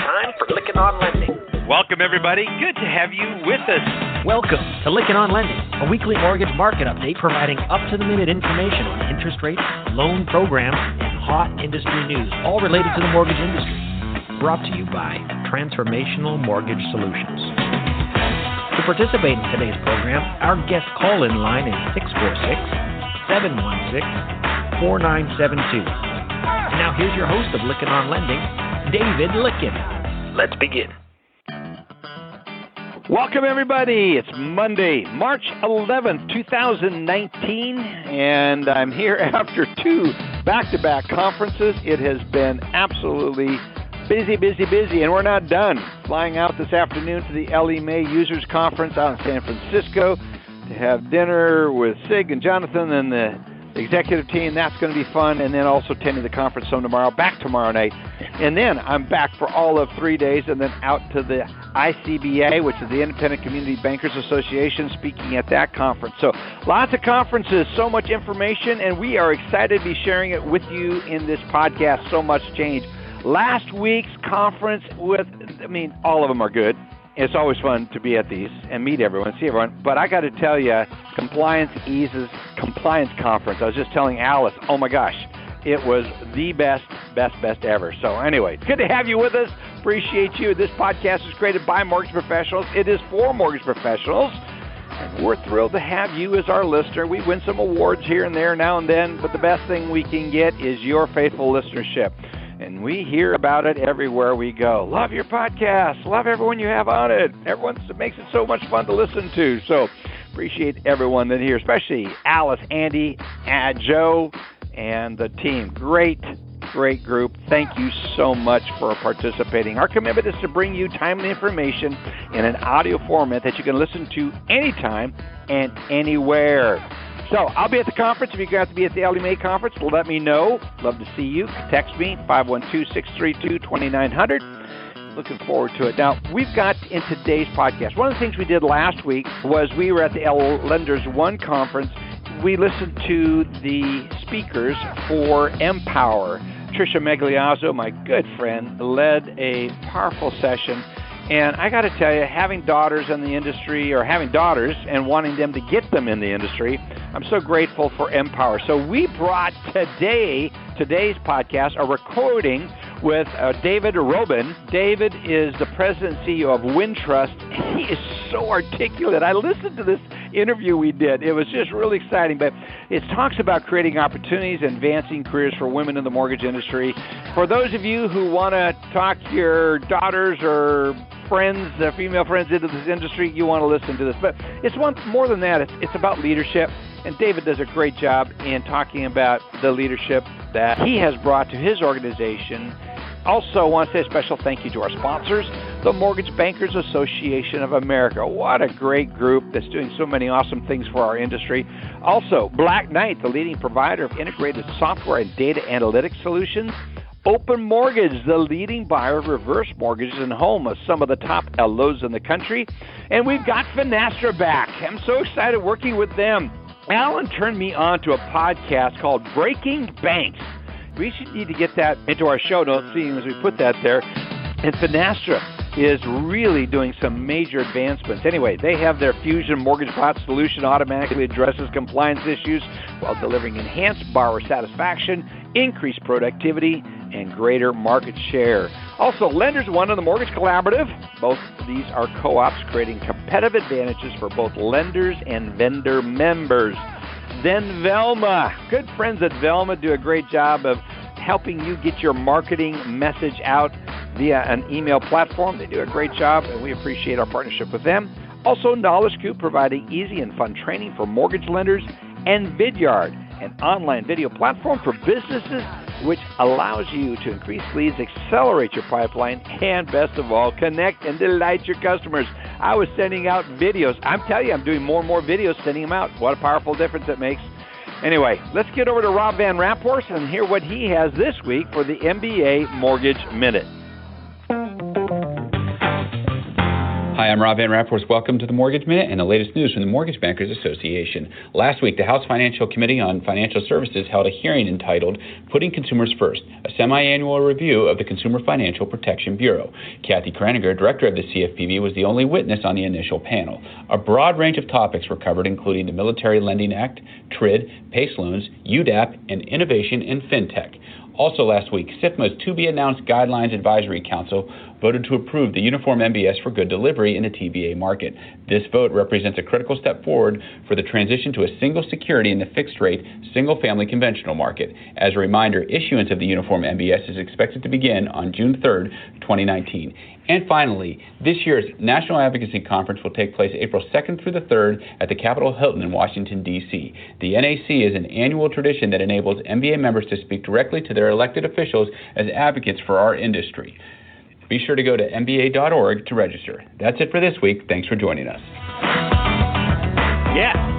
time for Lykken on Lending. Welcome, everybody. Good to have you with us. Welcome to Lykken on Lending, a weekly mortgage market update providing up-to-the-minute information on interest rates, loan programs, and hot industry news, all related to the mortgage industry. Brought to you by Transformational Mortgage Solutions. To participate in today's program, our guest call-in line is 646-716-4972. Now here's your host of Lykken on Lending, David Lykken. Let's begin. Welcome, everybody. It's Monday, March 11th, 2019, and I'm here after two back-to-back conferences. It has been absolutely busy, and we're not done. Flying out this afternoon to the Ellie Mae Users Conference out in San Francisco to have dinner with Sig and Jonathan and the executive team. That's going to be fun, and then also attending the conference some tomorrow, back tomorrow night. And then I'm back for all of 3 days, and then out to the ICBA, which is the Independent Community Bankers Association, speaking at that conference. So lots of conferences, so much information, and we are excited to be sharing it with you in this podcast. So much change. Last week's conference all of them are good. It's always fun to be at these and meet everyone, see everyone. But I got to tell you, Compliance Ease's Compliance Conference, I was just telling Alice, oh my gosh, it was the best ever. So anyway, good to have you with us. Appreciate you. This podcast is created by mortgage professionals. It is for mortgage professionals. And we're thrilled to have you as our listener. We win some awards here and there now and then, but the best thing we can get is your faithful listenership. And we hear about it everywhere we go. Love your podcast. Love everyone you have on it. It makes it so much fun to listen to. So appreciate everyone that here, especially Alice, Andy, Joe, and the team. Great group. Thank you so much for participating. Our commitment is to bring you timely information in an audio format that you can listen to anytime and anywhere. So I'll be at the conference. If you got to be at the Ellie Mae conference, let me know. Love to see you. Text me, 512-632-2900. Looking forward to it. Now, we've got in today's podcast, one of the things we did last week was we were at the Lenders One conference. We listened to the speakers for Empower. Tricia Megliazzo, my good friend, led a powerful session. And I got to tell you, having daughters in the industry, or having daughters and wanting them to get them in the industry, I'm so grateful for Empower. So we brought today's podcast, a recording with David Robin. David is the president and CEO of Wintrust. He is so articulate. I listened to this interview we did. It was just really exciting. But it talks about creating opportunities and advancing careers for women in the mortgage industry. For those of you who want to talk your daughters or friends, female friends into this industry, you want to listen to this. But it's more than that. It's about leadership. And David does a great job in talking about the leadership that he has brought to his organization. Also, I want to say a special thank you to our sponsors, the Mortgage Bankers Association of America. What a great group that's doing so many awesome things for our industry. Also, Black Knight, the leading provider of integrated software and data analytics solutions. Open Mortgage, the leading buyer of reverse mortgages and home of some of the top LOs in the country. And we've got Finastra back. I'm so excited working with them. Alan turned me on to a podcast called Breaking Banks. We should need to get that into our show notes, seeing as we put that there. And Finastra is really doing some major advancements. Anyway, they have their Fusion Mortgage Bot solution automatically addresses compliance issues while delivering enhanced borrower satisfaction, increased productivity, and greater market share. Also, Lenders One and the Mortgage Collaborative. Both of these are co-ops creating competitive advantages for both lenders and vendor members. Then Velma. Good friends at Velma do a great job of helping you get your marketing message out via an email platform. They do a great job, and we appreciate our partnership with them. Also, Knowledge Scoop, providing easy and fun training for mortgage lenders, and Vidyard, an online video platform for businesses which allows you to increase leads, accelerate your pipeline, and best of all, connect and delight your customers. I was sending out videos. I'm telling you, I'm doing more and more videos, sending them out. What a powerful difference it makes. Anyway, let's get over to Rob Van Raphorst and hear what he has this week for the MBA Mortgage Minute. Hi, I'm Rob Van Rapport. Welcome to the Mortgage Minute and the latest news from the Mortgage Bankers Association. Last week, the House Financial Committee on Financial Services held a hearing entitled Putting Consumers First, a semi-annual review of the Consumer Financial Protection Bureau. Kathy Kraniger, director of the CFPB, was the only witness on the initial panel. A broad range of topics were covered, including the Military Lending Act, TRID, PACE loans, UDAP, and innovation in fintech. Also last week, SIFMA's to-be-announced Guidelines Advisory Council voted to approve the Uniform MBS for good delivery in the TBA market. This vote represents a critical step forward for the transition to a single security in the fixed-rate, single-family conventional market. As a reminder, issuance of the Uniform MBS is expected to begin on June 3rd, 2019. And finally, this year's National Advocacy Conference will take place April 2nd through the 3rd at the Capitol Hilton in Washington, D.C. The NAC is an annual tradition that enables MBA members to speak directly to their elected officials as advocates for our industry. Be sure to go to MBA.org to register. That's it for this week. Thanks for joining us. Yeah.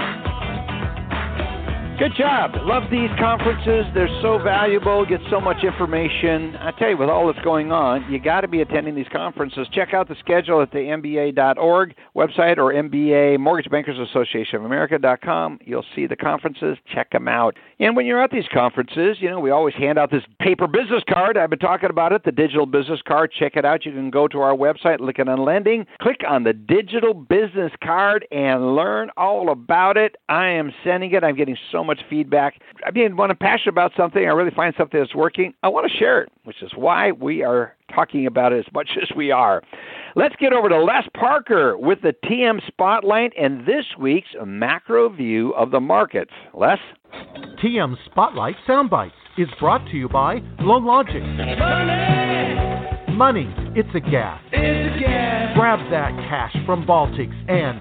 Good job. Love these conferences. They're so valuable. Get so much information. I tell you, with all that's going on, you got to be attending these conferences. Check out the schedule at the MBA.org website or MBA Mortgage Bankers Association of America.com. You'll see the conferences. Check them out. And when you're at these conferences, you know, we always hand out this paper business card. I've been talking about it, the digital business card. Check it out. You can go to our website, Lykken on Lending, click on the digital business card, and learn all about it. I am sending it. I'm getting so much feedback. I mean, when I'm passionate about something, I really find something that's working, I want to share it, which is why we are talking about it as much as we are. Let's get over to Les Parker with the TM Spotlight and this week's macro view of the markets. Les? TM Spotlight Soundbites is brought to you by Loan Logic. Money, it's a gas. Grab that cash from Baltics and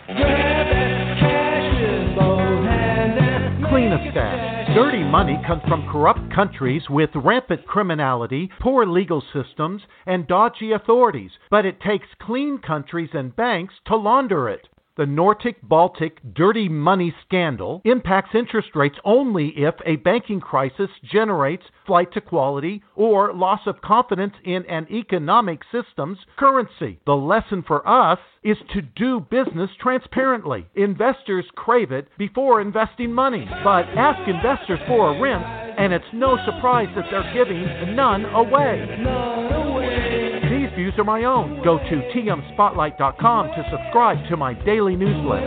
clean a stash. Dirty money comes from corrupt countries with rampant criminality, poor legal systems, and dodgy authorities, but it takes clean countries and banks to launder it. The Nordic-Baltic dirty money scandal impacts interest rates only if a banking crisis generates flight to quality or loss of confidence in an economic system's currency. The lesson for us is to do business transparently. Investors crave it before investing money, but ask investors for a rinse, and it's no surprise that they're giving none away. These views are my own. Go to tmspotlight.com to subscribe to my daily newsletter.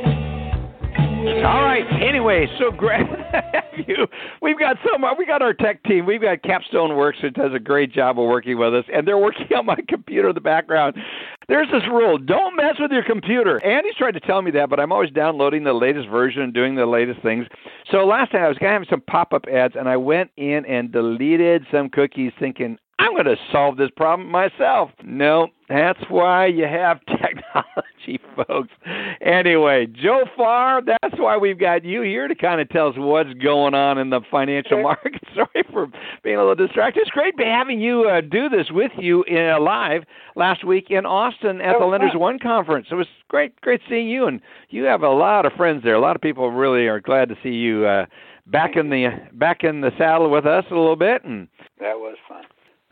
All right. Anyway, so great to have you. We've got so much. We got our tech team. We've got Capstone Works, which does a great job of working with us, and they're working on my computer in the background. There's this rule: don't mess with your computer. Andy's tried to tell me that, but I'm always downloading the latest version and doing the latest things. So last time I was going to have some pop-up ads, and I went in and deleted some cookies thinking, I'm going to solve this problem myself. No, that's why you have technology, folks. Anyway, Joe Farr, that's why we've got you here to kind of tell us what's going on in the financial market. Sorry for being a little distracted. It's great having you do this with you live last week in Austin at the Lenders One conference. It was great seeing you, and you have a lot of friends there. A lot of people really are glad to see you back in the saddle with us a little bit. And that was fun.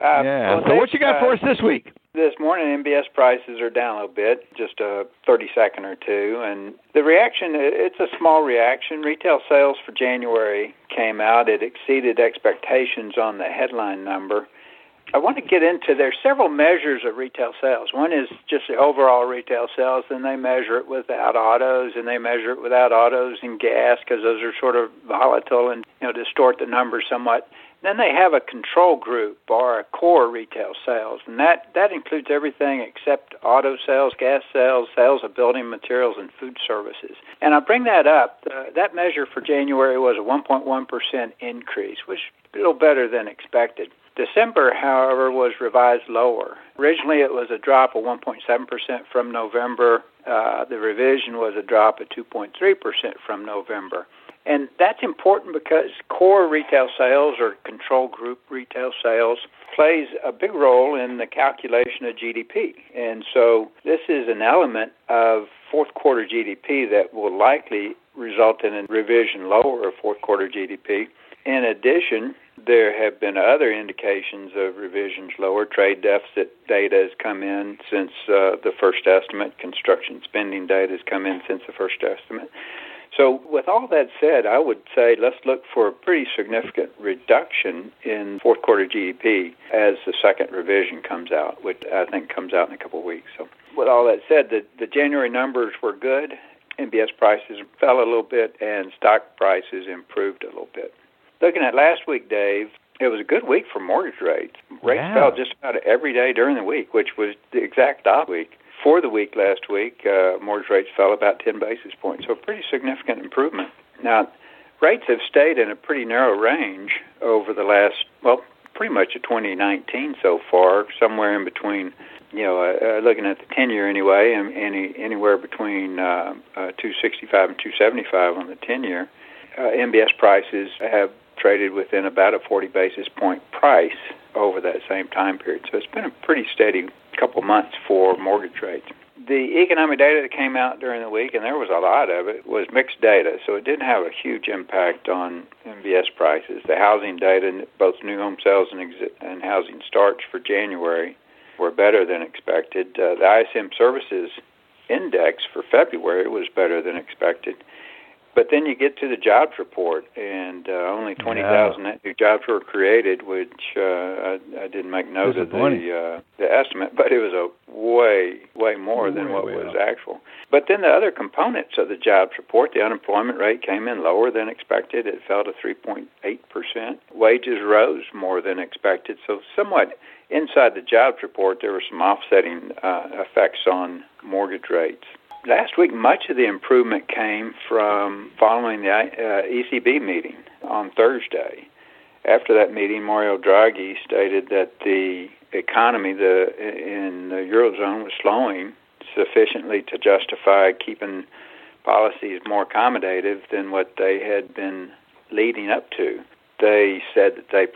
So what you got for us this week? This morning, MBS prices are down a little bit, just a 30-second or two. And the reaction, it's a small reaction. Retail sales for January came out. It exceeded expectations on the headline number. I want to get into, there's several measures of retail sales. One is just the overall retail sales, then they measure it without autos, and they measure it without autos and gas, because those are sort of volatile and distort the numbers somewhat. Then they have a control group, or a core retail sales, and that includes everything except auto sales, gas sales, sales of building materials, and food services. And I bring that up. That measure for January was a 1.1% increase, which is a little better than expected. December, however, was revised lower. Originally, it was a drop of 1.7% from November. The revision was a drop of 2.3% from November. And that's important because core retail sales or control group retail sales plays a big role in the calculation of GDP. And so this is an element of fourth quarter GDP that will likely result in a revision lower of fourth quarter GDP. In addition, There have been other indications of revisions lower. Trade deficit data has come in since the first estimate. Construction spending data has come in since the first estimate. So with all that said, I would say let's look for a pretty significant reduction in fourth quarter GDP as the second revision comes out, which I think comes out in a couple of weeks. So with all that said, the January numbers were good. MBS prices fell a little bit, and stock prices improved a little bit. Looking at last week, Dave, it was a good week for mortgage rates. Rates fell just about every day during the week, which was the exact opposite week. For the week last week, mortgage rates fell about 10 basis points, so a pretty significant improvement. Now, rates have stayed in a pretty narrow range over the last, pretty much of 2019 so far, somewhere in between, looking at the 10-year anyway, and anywhere between 265 and 275 on the 10-year. MBS prices have traded within about a 40 basis point price over that same time period. So it's been a pretty steady couple months for mortgage rates. The economic data that came out during the week, and there was a lot of it, was mixed data, so it didn't have a huge impact on MBS prices. The housing data, both new home sales and housing starts for January, were better than expected. The ISM Services Index for February was better than expected. But then you get to the jobs report, and only 20,000 new jobs were created, which I didn't make note of the estimate, but it was a way more than what was actual. But then the other components of the jobs report, the unemployment rate came in lower than expected. It fell to 3.8%. Wages rose more than expected. So somewhat inside the jobs report, there were some offsetting effects on mortgage rates. Last week, much of the improvement came from following the ECB meeting on Thursday. After that meeting, Mario Draghi stated that the economy in the Eurozone was slowing sufficiently to justify keeping policies more accommodative than what they had been leading up to. They said that they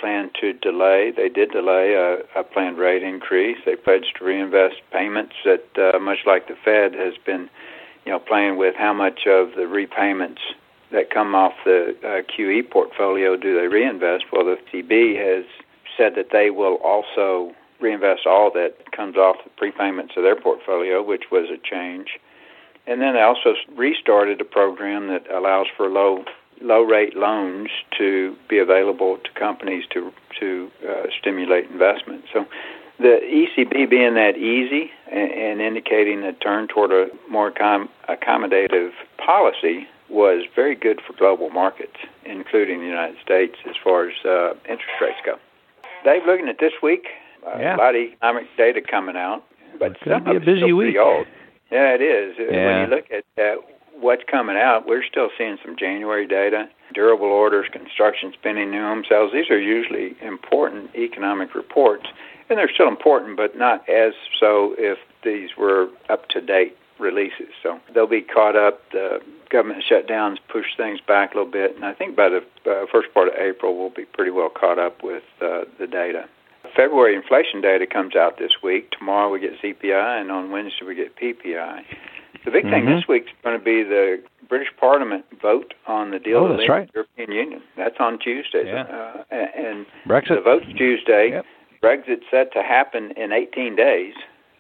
did delay a planned rate increase. They pledged to reinvest payments that, much like the Fed has been, playing with how much of the repayments that come off the QE portfolio do they reinvest. Well, the ECB has said that they will also reinvest all that comes off the prepayments of their portfolio, which was a change. And then they also restarted a program that allows for low-rate loans to be available to companies to stimulate investment. So the ECB being that easy and indicating a turn toward a more accommodative policy was very good for global markets, including the United States, as far as interest rates go. Dave, looking at this week, a lot of economic data coming out, but some of it's still pretty old. Yeah, it is. Yeah. When you look at what's coming out, we're still seeing some January data, durable orders, construction spending, new home sales. These are usually important economic reports, and they're still important, but not as so if these were up-to-date releases. So they'll be caught up. The government shutdowns push things back a little bit, and I think by the first part of April, we'll be pretty well caught up with the data. February inflation data comes out this week. Tomorrow we get CPI, and on Wednesday we get PPI. The big thing this week is going to be the British Parliament vote on the deal with the European Union. That's on Tuesday. Yeah. And Brexit. The vote's Tuesday. Yep. Brexit's set to happen in 18 days,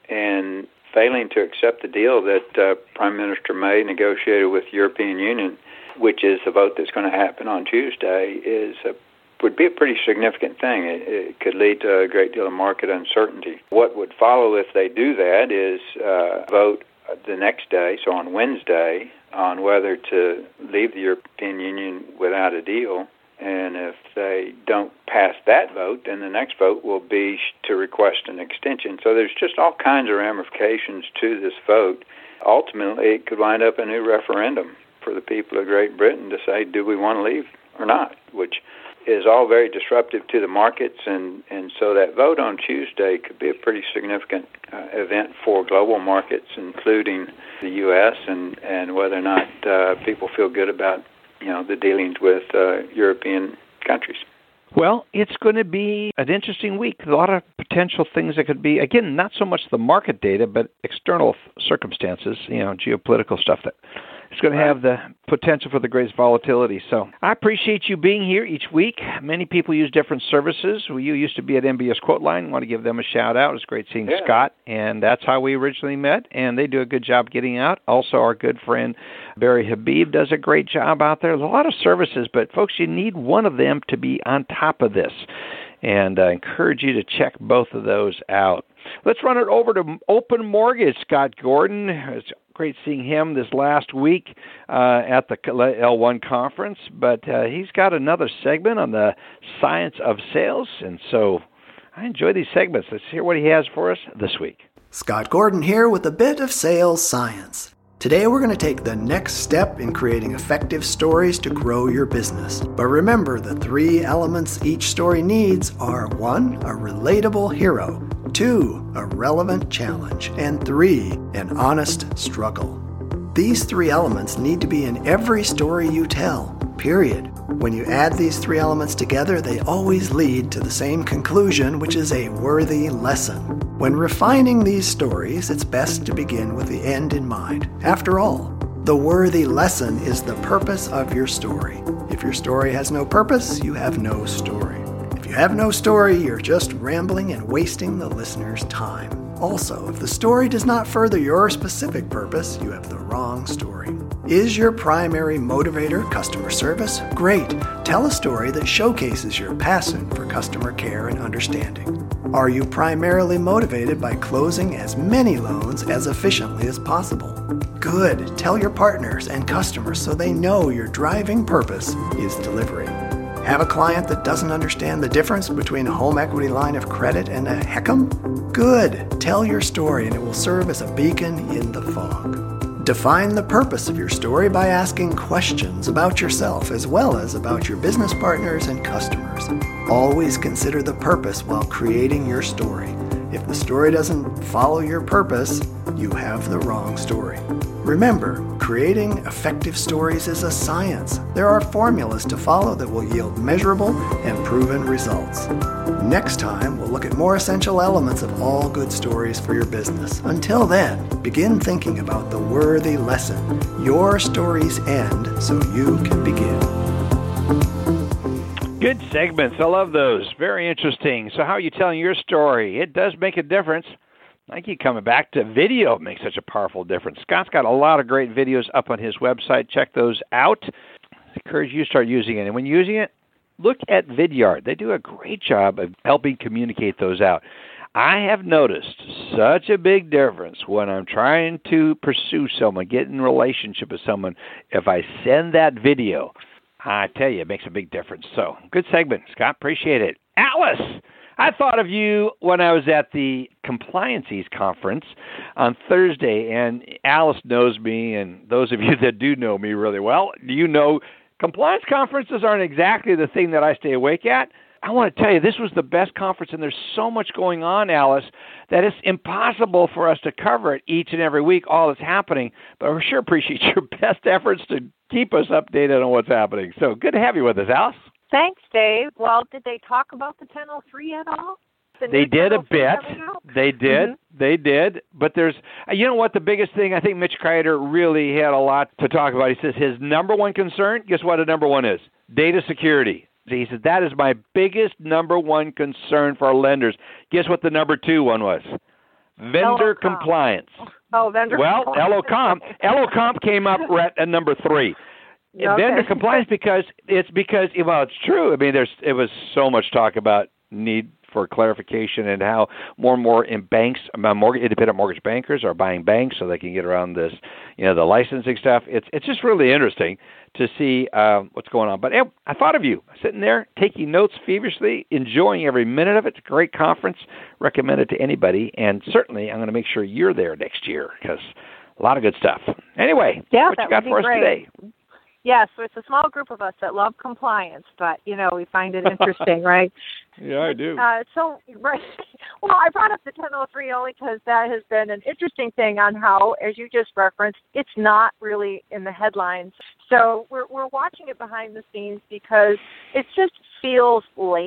and failing to accept the deal that Prime Minister May negotiated with the European Union, which is the vote that's going to happen on Tuesday, would be a pretty significant thing. It could lead to a great deal of market uncertainty. What would follow if they do that is vote the next day, so on Wednesday, on whether to leave the European Union without a deal. And if they don't pass that vote, then the next vote will be to request an extension. So there's just all kinds of ramifications to this vote. Ultimately, it could wind up a new referendum for the people of Great Britain to say, do we want to leave or not, which is all very disruptive to the markets. And so that vote on Tuesday could be a pretty significant event for global markets, including the U.S., and whether or not people feel good about the dealings with European countries. Well, it's going to be an interesting week. A lot of potential things that could be, again, not so much the market data, but external circumstances, geopolitical stuff that it's going to have the potential for the greatest volatility. So I appreciate you being here each week. Many people use different services. You used to be at MBS Quote Line. I want to give them a shout out. It's great seeing Scott, and that's how we originally met, and they do a good job getting out. Also, our good friend Barry Habib does a great job out there. There's a lot of services, but folks, you need one of them to be on top of this. And I encourage you to check both of those out. Let's run it over to Open Mortgage, Scott Gordon. It's great seeing him this last week at the L1 conference, but he's got another segment on the science of sales, and so I enjoy these segments. Let's hear what he has for us this week. Scott Gordon here with a bit of sales science. Today we're going to take the next step in creating effective stories to grow your business. But remember, the 3 elements each story needs are 1, a relatable hero, 2, a relevant challenge, and 3, an honest struggle. These 3 elements need to be in every story you tell, period. When you add these 3 elements together, they always lead to the same conclusion, which is a worthy lesson. When refining these stories, it's best to begin with the end in mind. After all, the worthy lesson is the purpose of your story. If your story has no purpose, you have no story. If you have no story, you're just rambling and wasting the listener's time. Also, if the story does not further your specific purpose, you have the wrong story. Is your primary motivator customer service? Great. Tell a story that showcases your passion for customer care and understanding. Are you primarily motivated by closing as many loans as efficiently as possible? Good. Tell your partners and customers so they know your driving purpose is delivery. Have a client that doesn't understand the difference between a home equity line of credit and a HECM? Good. Tell your story and it will serve as a beacon in the fog. Define the purpose of your story by asking questions about yourself as well as about your business partners and customers. Always consider the purpose while creating your story. If the story doesn't follow your purpose, you have the wrong story. Remember, creating effective stories is a science. There are formulas to follow that will yield measurable and proven results. Next time, we'll look at more essential elements of all good stories for your business. Until then, begin thinking about the worthy lesson. Your stories end so you can begin. Good segments. I love those. Very interesting. So how are you telling your story? It does make a difference. I keep coming back to video. It makes such a powerful difference. Scott's got a lot of great videos up on his website. Check those out. I encourage you to start using it. And when you're using it, look at Vidyard. They do a great job of helping communicate those out. I have noticed such a big difference when I'm trying to pursue someone, get in a relationship with someone. If I send that video, I tell you, it makes a big difference. So, good segment, Scott. Appreciate it. Alice, I thought of you when I was at the Compliances Conference on Thursday, and Alice knows me, and those of you that do know me really well, you know compliance conferences aren't exactly the thing that I stay awake at. I want to tell you, this was the best conference, and there's so much going on, Alice, that it's impossible for us to cover it each and every week, all that's happening. But we sure appreciate your best efforts to keep us updated on what's happening. So good to have you with us, Alice. Thanks, Dave. Well, did they talk about the 1003 at all? They did a bit. They did. Mm-hmm. They did. But there's, you know what, the biggest thing, I think Mitch Kreider really had a lot to talk about. He says his number one concern, guess what the number one is? Data security. He said, that is my biggest number one concern for our lenders. Guess what the number 2 one was? Vendor compliance. Oh, vendor compliance. Well, LOCOMP came up at number 3. Okay. Vendor compliance because it's true. I mean, it was so much talk about need for clarification and how more and more in banks, independent mortgage bankers are buying banks so they can get around this, the licensing stuff. It's just really interesting to see what's going on. But I thought of you sitting there taking notes feverishly, enjoying every minute of it. It's a great conference. Recommend it to anybody. And certainly I'm going to make sure you're there next year because a lot of good stuff. Anyway, what you got for us today? Yes, so it's a small group of us that love compliance, but, we find it interesting, right? Yeah, I do. Right. Well, I brought up the 1003 only because that has been an interesting thing on how, as you just referenced, it's not really in the headlines. So we're watching it behind the scenes because it just feels late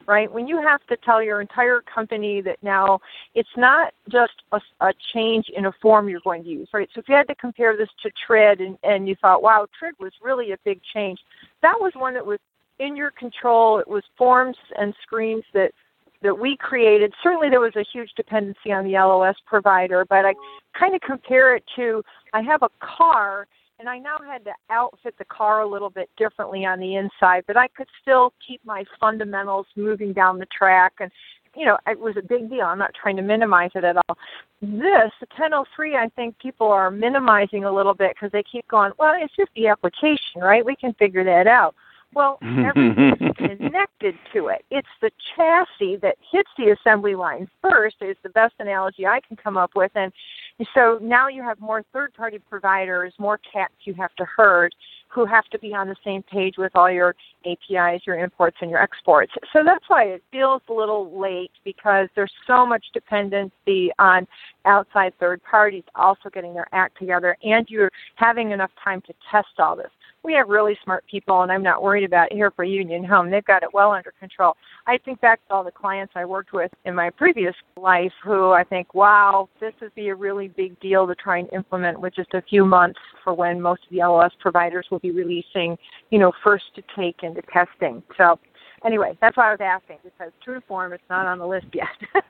right? When you have to tell your entire company that now it's not just a change in a form you're going to use, right? So if you had to compare this to TRID and you thought, wow, TRID was really a big change, that was one that was in your control. It was forms and screens that we created. Certainly there was a huge dependency on the LOS provider, but I kind of compare it to, I have a car, and I now had to outfit the car a little bit differently on the inside, but I could still keep my fundamentals moving down the track. And, it was a big deal. I'm not trying to minimize it at all. The 1003, I think people are minimizing a little bit because they keep going, well, it's just the application, right? We can figure that out. Well, everything's connected to it. It's the chassis that hits the assembly line first is the best analogy I can come up with. And so now you have more third-party providers, more cats you have to herd who have to be on the same page with all your APIs, your imports, and your exports. So that's why it feels a little late because there's so much dependency on outside third parties also getting their act together, and you're having enough time to test all this. We have really smart people, and I'm not worried about it here for Union Home. They've got it well under control. I think back to all the clients I worked with in my previous life who I think, wow, this would be a really big deal to try and implement with just a few months for when most of the LOS providers will be releasing, first to take into testing. So anyway, that's why I was asking, because true form is not on the list yet.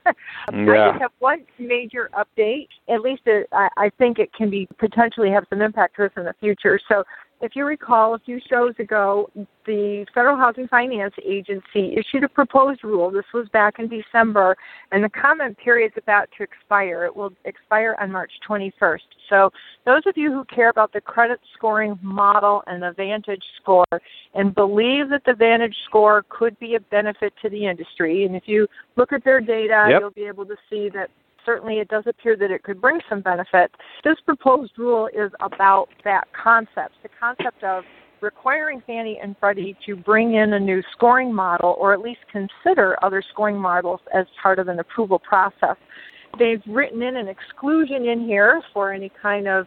I just have one major update. At least I think it can be potentially have some impact to us in the future. So if you recall, a few shows ago, the Federal Housing Finance Agency issued a proposed rule. This was back in December, and the comment period is about to expire. It will expire on March 21st. So those of you who care about the credit scoring model and the Vantage score and believe that the Vantage score could be a benefit to the industry, and if you look at their data, you'll be able to see that certainly it does appear that it could bring some benefit. This proposed rule is about that concept, the concept of requiring Fannie and Freddie to bring in a new scoring model or at least consider other scoring models as part of an approval process. They've written in an exclusion in here for any kind of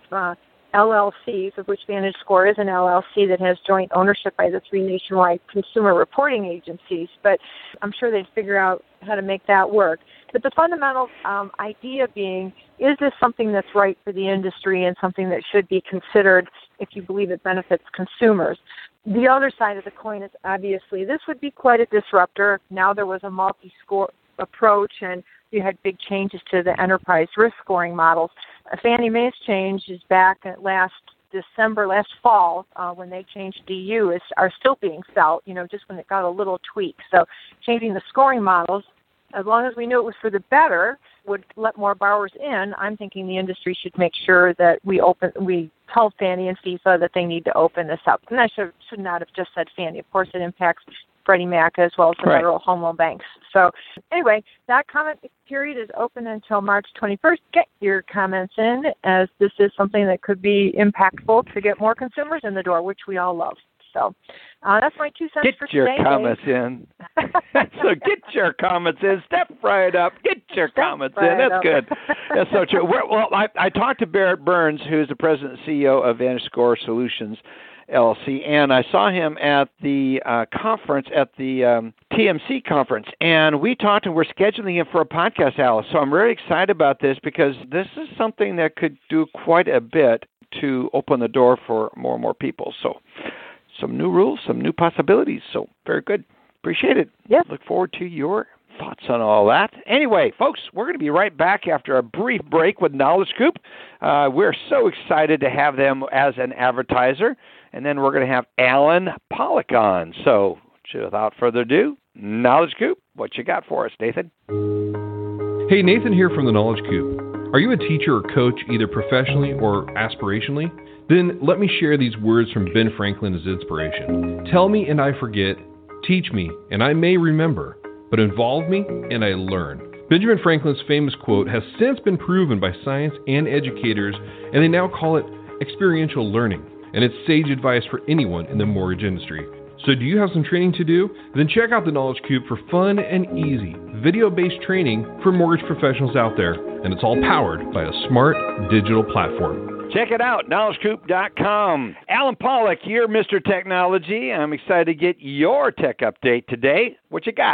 LLCs, of which Vantage Score is an LLC that has joint ownership by the 3 nationwide consumer reporting agencies, but I'm sure they'd figure out how to make that work. But the fundamental idea being, is this something that's right for the industry and something that should be considered if you believe it benefits consumers? The other side of the coin is obviously this would be quite a disruptor. Now there was a multi-score approach and you had big changes to the enterprise risk scoring models. Fannie Mae's change is back at last fall, when they changed DU, are still being felt, just when it got a little tweak. So changing the scoring models, as long as we knew it was for the better, would let more borrowers in. I'm thinking the industry should make sure that we tell Fannie and FIFA that they need to open this up. And I should not have just said Fannie. Of course, it impacts Freddie Mac as well as the Federal Home Loan Banks. So anyway, that comment period is open until March 21st. Get your comments in, as this is something that could be impactful to get more consumers in the door, which we all love. So that's my 2 cents for today. Get your comments in. So get your comments in. Step right up. Get your comments in. That's good. That's so true. Well, I talked to Barrett Burns, who's the president and CEO of Vantage Score Solutions, LLC, and I saw him at the conference, at the TMC conference, and we talked, and we're scheduling him for a podcast, Alice. So I'm really excited about this because this is something that could do quite a bit to open the door for more and more people. So some new rules, some new possibilities. So very good. Appreciate it. Yes. Look forward to your thoughts on all that. Anyway, folks, we're going to be right back after a brief break with Knowledge Coop. We're so excited to have them as an advertiser. And then we're going to have Alan Pollock on. So without further ado, Knowledge Coop, what you got for us, Nathan? Hey, Nathan here from the Knowledge Coop. Are you a teacher or coach, either professionally or aspirationally? Then let me share these words from Ben Franklin as inspiration. Tell me and I forget, teach me and I may remember, but involve me and I learn. Benjamin Franklin's famous quote has since been proven by science and educators, and they now call it experiential learning. And it's sage advice for anyone in the mortgage industry. So do you have some training to do? Then check out the Knowledge Coop for fun and easy, video-based training for mortgage professionals out there. And it's all powered by a smart digital platform. Check it out, knowledgecoop.com. Alan Pollock, you're Mr. Technology. I'm excited to get your tech update today. What you got?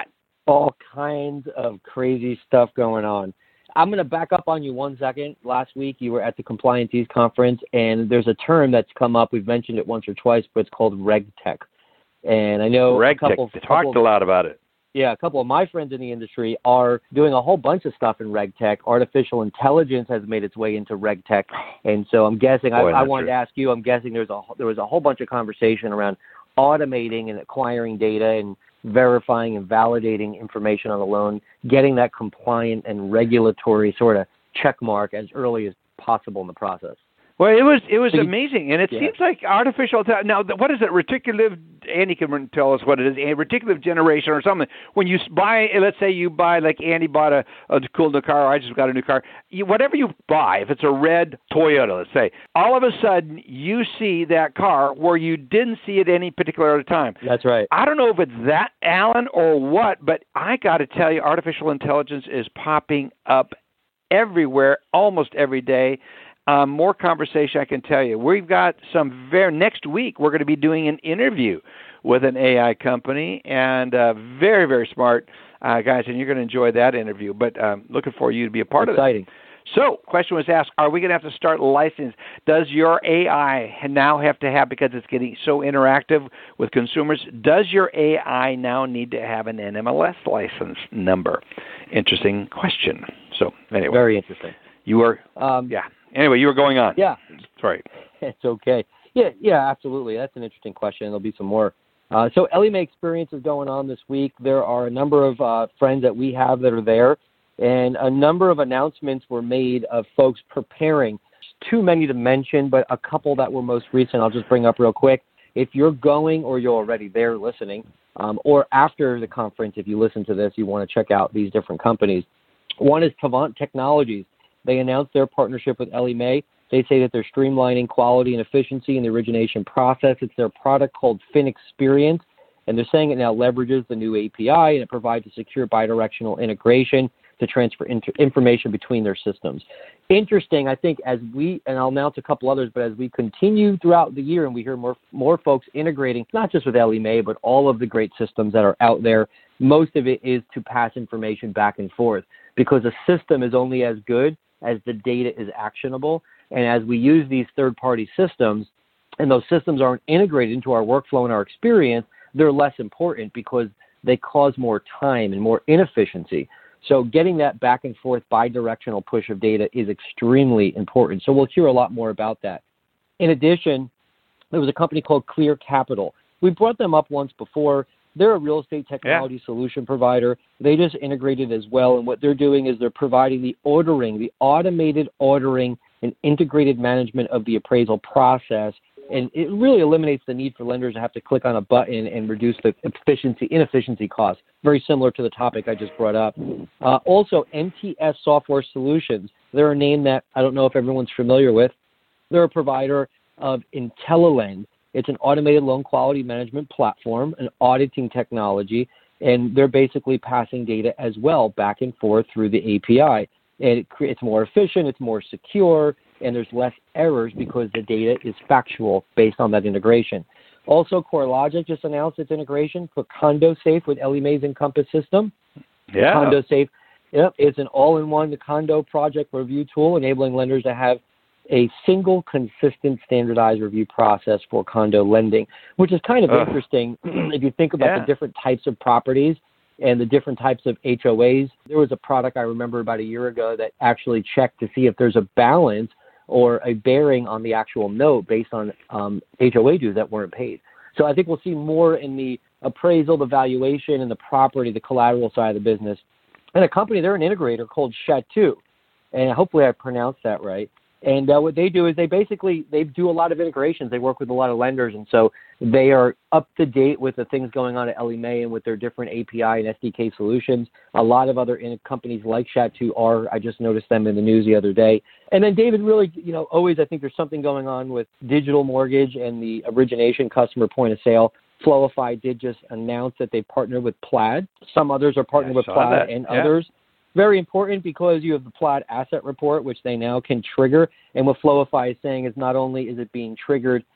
all kinds of crazy stuff going on. I'm going to back up on you 1 second. Last week, you were at the Compliance East conference, and there's a term that's come up. We've mentioned it once or twice, but it's called RegTech. And I know RegTech. Talked a lot about it. Yeah, a couple of my friends in the industry are doing a whole bunch of stuff in RegTech. Artificial intelligence has made its way into RegTech. And so I'm guessing, I wanted to ask you, I'm guessing there was a whole bunch of conversation around automating and acquiring data and verifying and validating information on the loan, getting that compliant and regulatory sort of check mark as early as possible in the process. Well, it was amazing, and it seems like artificial. Now, what is it? Reticular? Andy can tell us what it is. A reticular generation or something. When you buy, let's say you buy, like Andy bought a cool new car. Or I just got a new car. Whatever you buy, if it's a red Toyota, let's say, all of a sudden you see that car where you didn't see it any particular other time. That's right. I don't know if it's that, Alan, or what, but I got to tell you, artificial intelligence is popping up everywhere, almost every day. More conversation, I can tell you. We've got next week, we're going to be doing an interview with an AI company, and very, very smart guys, and you're going to enjoy that interview. But looking for you to be a part of it. Exciting. So, question was asked, are we going to have to start license? Does your AI now have to have, because it's getting so interactive with consumers, does your AI now need to have an NMLS license number? Interesting question. So, anyway. Very interesting. You were, yeah. Anyway, you were going on. Yeah. Sorry. It's okay. Yeah, absolutely. That's an interesting question. There'll be some more. So Ellie Mae Experience is going on this week. There are a number of friends that we have that are there, and a number of announcements were made of folks preparing. Too many to mention, but a couple that were most recent I'll just bring up real quick. If you're going or you're already there listening, or after the conference, if you listen to this, you want to check out these different companies. One is Tavant Technologies. They announced their partnership with Ellie Mae. They say that they're streamlining quality and efficiency in the origination process. It's their product called FinExperience, and they're saying it now leverages the new API, and it provides a secure bidirectional integration to transfer information between their systems. Interesting, I think, and I'll announce a couple others, but as we continue throughout the year and we hear more folks integrating, not just with Ellie Mae, but all of the great systems that are out there, most of it is to pass information back and forth, because a system is only as good as the data is actionable. And as we use these third-party systems, and those systems aren't integrated into our workflow and our experience, they're less important because they cause more time and more inefficiency. So getting that back and forth bi-directional push of data is extremely important. So we'll hear a lot more about that. In addition, there was a company called Clear Capital. We brought them up once before. They're a real estate technology solution provider. They just integrated as well, and what they're doing is they're providing the automated ordering and integrated management of the appraisal process, and it really eliminates the need for lenders to have to click on a button and reduce the inefficiency costs, very similar to the topic I just brought up. Also, MTS Software Solutions. They're a name that I don't know if everyone's familiar with. They're a provider of IntelliLend. It's an automated loan quality management platform, an auditing technology, and they're basically passing data as well back and forth through the API. And it's more efficient, it's more secure, and there's less errors because the data is factual based on that integration. Also, CoreLogic just announced its integration for CondoSafe with Ellie Mae's Encompass system. Yeah. CondoSafe, it's an all-in-one condo project review tool, enabling lenders to have a single, consistent, standardized review process for condo lending, which is kind of interesting if you think about the different types of properties and the different types of HOAs. There was a product I remember about a year ago that actually checked to see if there's a balance or a bearing on the actual note based on HOA dues that weren't paid. So I think we'll see more in the appraisal, the valuation, and the property, the collateral side of the business. And a company, they're an integrator called Chatu, and hopefully I pronounced that right. And what they do is they do a lot of integrations. They work with a lot of lenders, and so they are up to date with the things going on at Ellie Mae and with their different API and SDK solutions. A lot of other companies like Chatu are. I just noticed them in the news the other day. And then David, really, always I think there's something going on with digital mortgage and the origination customer point of sale. Flowify did just announce that they partnered with Plaid. Some others are partnered with Plaid and others. Very important because you have the Plaid asset report, which they now can trigger. And what Flowify is saying is not only is it being triggered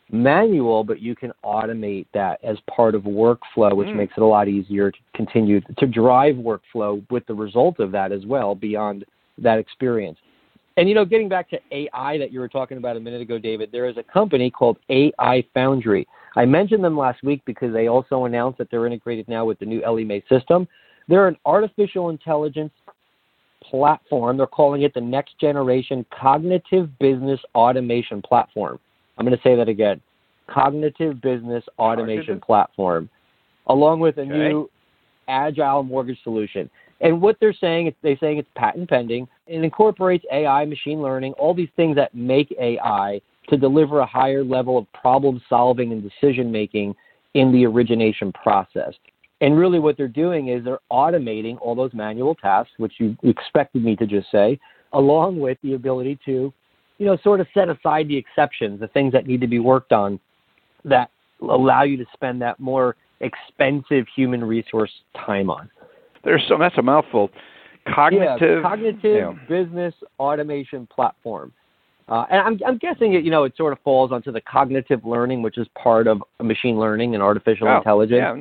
manual, but you can automate that as part of workflow, which makes it a lot easier to continue to drive workflow with the result of that as well beyond that experience. And, getting back to AI that you were talking about a minute ago, David, there is a company called AI Foundry. I mentioned them last week because they also announced that they're integrated now with the new Ellie Mae system. They're an artificial intelligence platform. They're calling it the next generation cognitive business automation platform. I'm going to say that again. Cognitive business automation platform, along with a new agile mortgage solution. And what they're saying it's patent pending. It incorporates AI, machine learning, all these things that make AI to deliver a higher level of problem solving and decision making in the origination process. And really what they're doing is they're automating all those manual tasks, which you expected me to just say, along with the ability to, sort of set aside the exceptions, the things that need to be worked on that allow you to spend that more expensive human resource time on. That's a mouthful. Cognitive business automation platform. And I'm guessing it sort of falls onto the cognitive learning, which is part of machine learning and artificial intelligence. Yeah,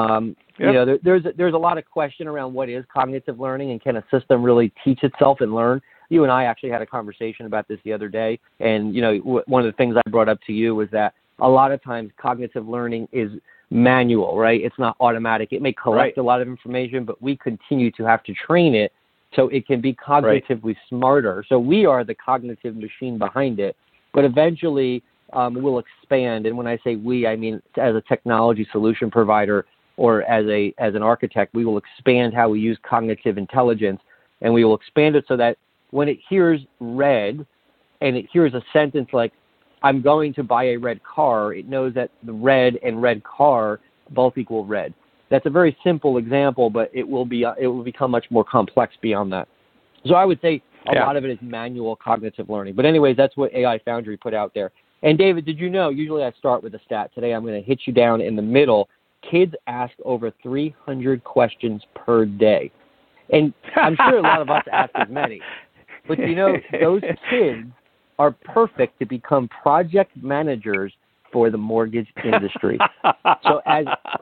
no. There's a lot of question around what is cognitive learning and can a system really teach itself and learn. You and I actually had a conversation about this the other day, and one of the things I brought up to you was that a lot of times cognitive learning is manual, right? It's not automatic. It may collect a lot of information, but we continue to have to train it so it can be cognitively smarter. So we are the cognitive machine behind it, but eventually we'll expand. And when I say we, I mean as a technology solution provider or as an architect, we will expand how we use cognitive intelligence, and we will expand it so that when it hears red and it hears a sentence like, I'm going to buy a red car, it knows that the red and red car both equal red. That's a very simple example, but it will become much more complex beyond that. So I would say a lot of it is manual cognitive learning. But anyways, that's what AI Foundry put out there. And David, did you know, usually I start with a stat. Today I'm going to hit you down in the middle. Kids ask over 300 questions per day. And I'm sure a lot of us ask as many. But those kids are perfect to become project managers for the mortgage industry. So as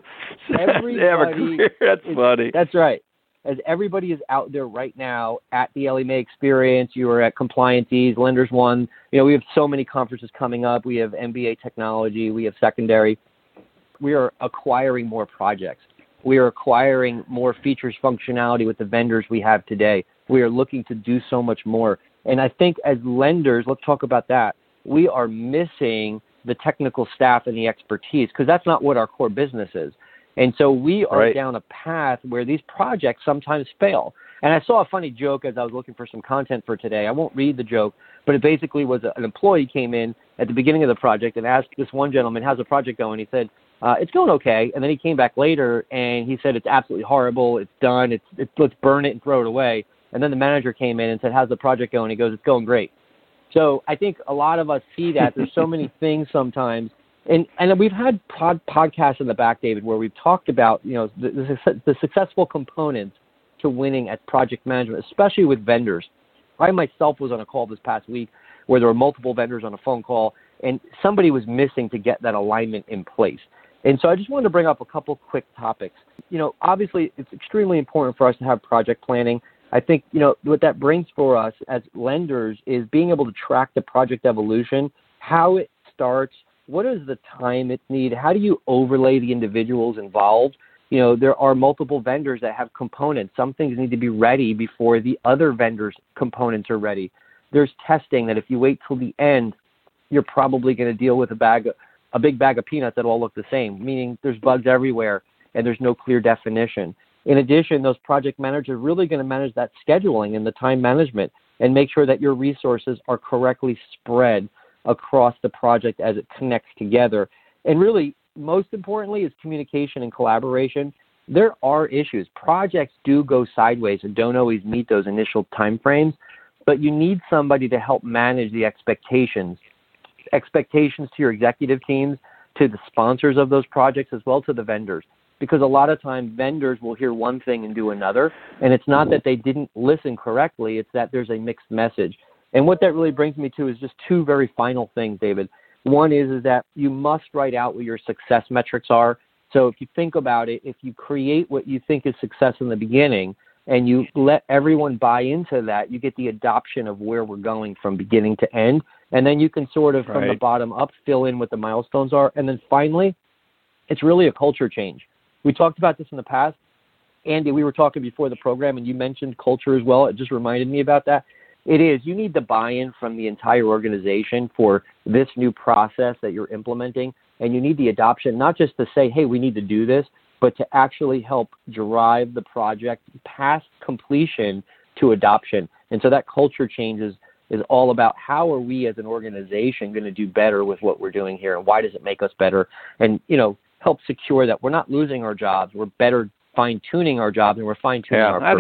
everybody, that's funny. That's right. As everybody is out there right now at the Ellie Mae Experience, you are at Compliance Ease, Lenders One. We have so many conferences coming up. We have MBA Technology. We have Secondary. We are acquiring more projects. We are acquiring more features, functionality with the vendors we have today. We are looking to do so much more. And I think as lenders, let's talk about that. We are missing the technical staff and the expertise because that's not what our core business is. And so we are down a path where these projects sometimes fail. And I saw a funny joke as I was looking for some content for today. I won't read the joke, but it basically was an employee came in at the beginning of the project and asked this one gentleman, how's the project going? He said, it's going okay. And then he came back later and he said, it's absolutely horrible. It's done. Let's burn it and throw it away. And then the manager came in and said, how's the project going? He goes, it's going great. So I think a lot of us see that. There's so many things sometimes. And we've had podcasts in the back, David, where we've talked about, the successful components to winning at project management, especially with vendors. I myself was on a call this past week where there were multiple vendors on a phone call, and somebody was missing to get that alignment in place. And so I just wanted to bring up a couple quick topics. Obviously, it's extremely important for us to have project planning. I think, what that brings for us as lenders is being able to track the project evolution, how it starts, what is the time it needs, how do you overlay the individuals involved? There are multiple vendors that have components. Some things need to be ready before the other vendors' components are ready. There's testing that if you wait till the end, you're probably going to deal with a big bag of peanuts that all look the same, meaning there's bugs everywhere and there's no clear definition. In addition, those project managers are really going to manage that scheduling and the time management and make sure that your resources are correctly spread across the project as it connects together. And really, most importantly, is communication and collaboration. There are issues. Projects do go sideways and don't always meet those initial timeframes, but you need somebody to help manage the expectations to your executive teams, to the sponsors of those projects, as well to the vendors. Because a lot of times vendors will hear one thing and do another, and it's not that they didn't listen correctly, it's that there's a mixed message. And what that really brings me to is just two very final things, David. One is that you must write out what your success metrics are. So if you think about it, if you create what you think is success in the beginning and you let everyone buy into that, you get the adoption of where we're going from beginning to end. And then you can sort of, from the bottom up, fill in what the milestones are. And then finally, it's really a culture change. We talked about this in the past. Andy, we were talking before the program, and you mentioned culture as well. It just reminded me about that. It is. You need the buy-in from the entire organization for this new process that you're implementing, and you need the adoption, not just to say, hey, we need to do this, but to actually help drive the project past completion to adoption. And so that culture change is all about how are we as an organization going to do better with what we're doing here, and why does it make us better, and, help secure that we're not losing our jobs, we're better fine-tuning our jobs, and we're fine-tuning our purpose.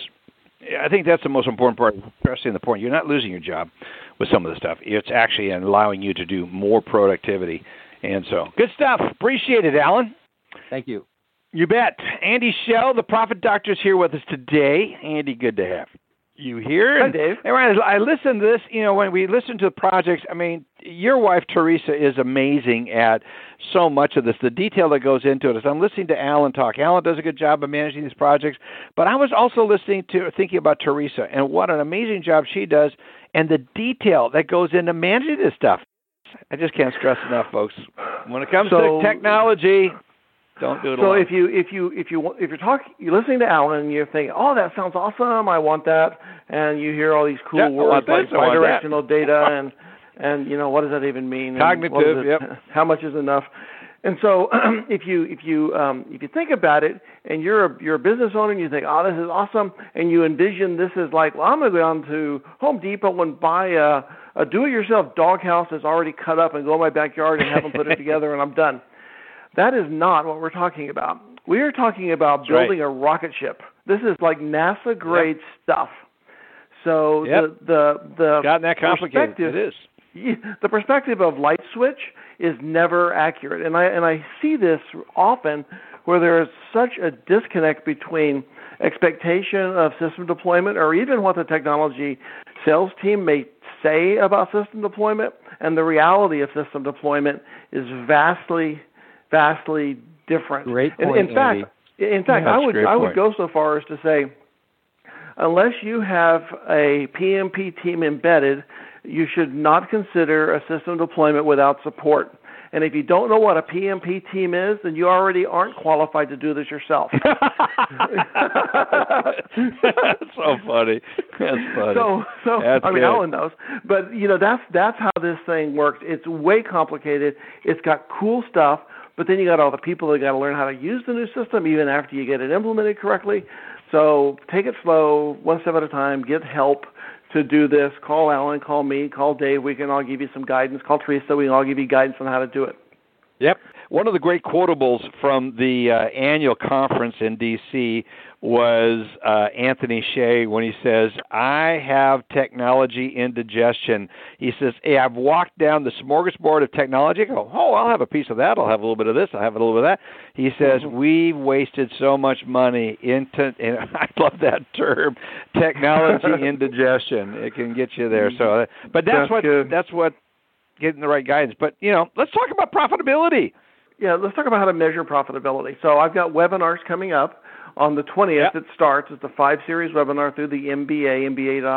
I think that's the most important part, stressing the point. You're not losing your job with some of the stuff. It's actually allowing you to do more productivity. And so, good stuff. Appreciate it, Alan. Thank you. You bet. Andy Schell, the Profit Doctor, is here with us today. Andy, good to have you here. Hi, Dave. And I listened to this, when we listen to the projects, your wife, Teresa, is amazing at so much of this, the detail that goes into it. As I'm listening to Alan talk, Alan does a good job of managing these projects, but I was also thinking about Teresa and what an amazing job she does and the detail that goes into managing this stuff. I just can't stress enough, folks. When it comes to technology, don't do it alone. So if you're listening to Alan and you're thinking, oh, that sounds awesome, I want that, and you hear all these cool words like bidirectional data and what does that even mean? Cognitive, how much is enough? And so if you think about it, and you're a business owner and you think, oh, this is awesome, and you envision this is like, well, I'm going to go down to Home Depot and buy a do-it-yourself doghouse that's already cut up and go in my backyard and have them put it together and I'm done. That is not what we're talking about. We are talking about building a rocket ship. This is like NASA-grade stuff. So the gotten that complicated. It is. The perspective of light switch is never accurate, and I see this often where there is such a disconnect between expectation of system deployment, or even what the technology sales team may say about system deployment, and the reality of system deployment is vastly different. Great point, in fact, I would go so far as to say, unless you have a PMP team embedded, you should not consider a system deployment without support. And if you don't know what a PMP team is, then you already aren't qualified to do this yourself. That's so funny. That's funny. So Alan knows. But, that's how this thing works. It's way complicated. It's got cool stuff, but then you got all the people that got to learn how to use the new system even after you get it implemented correctly. So take it slow, one step at a time, get help to do this. Call Alan, call me, call Dave. We can all give you some guidance. Call Teresa. We can all give you guidance on how to do it. Yep. One of the great quotables from the annual conference in D.C. was Anthony Shea when he says, I have technology indigestion. He says, hey, I've walked down the smorgasbord of technology. I go, I'll have a piece of that. I'll have a little bit of this. I'll have a little bit of that. He says, we've wasted so much money into, and I love that term, technology indigestion. It can get you there. So, but that's what getting the right guidance. But, let's talk about profitability. Yeah, let's talk about how to measure profitability. So I've got webinars coming up. On the 20th, It starts. It's a 5-series webinar through the MBA,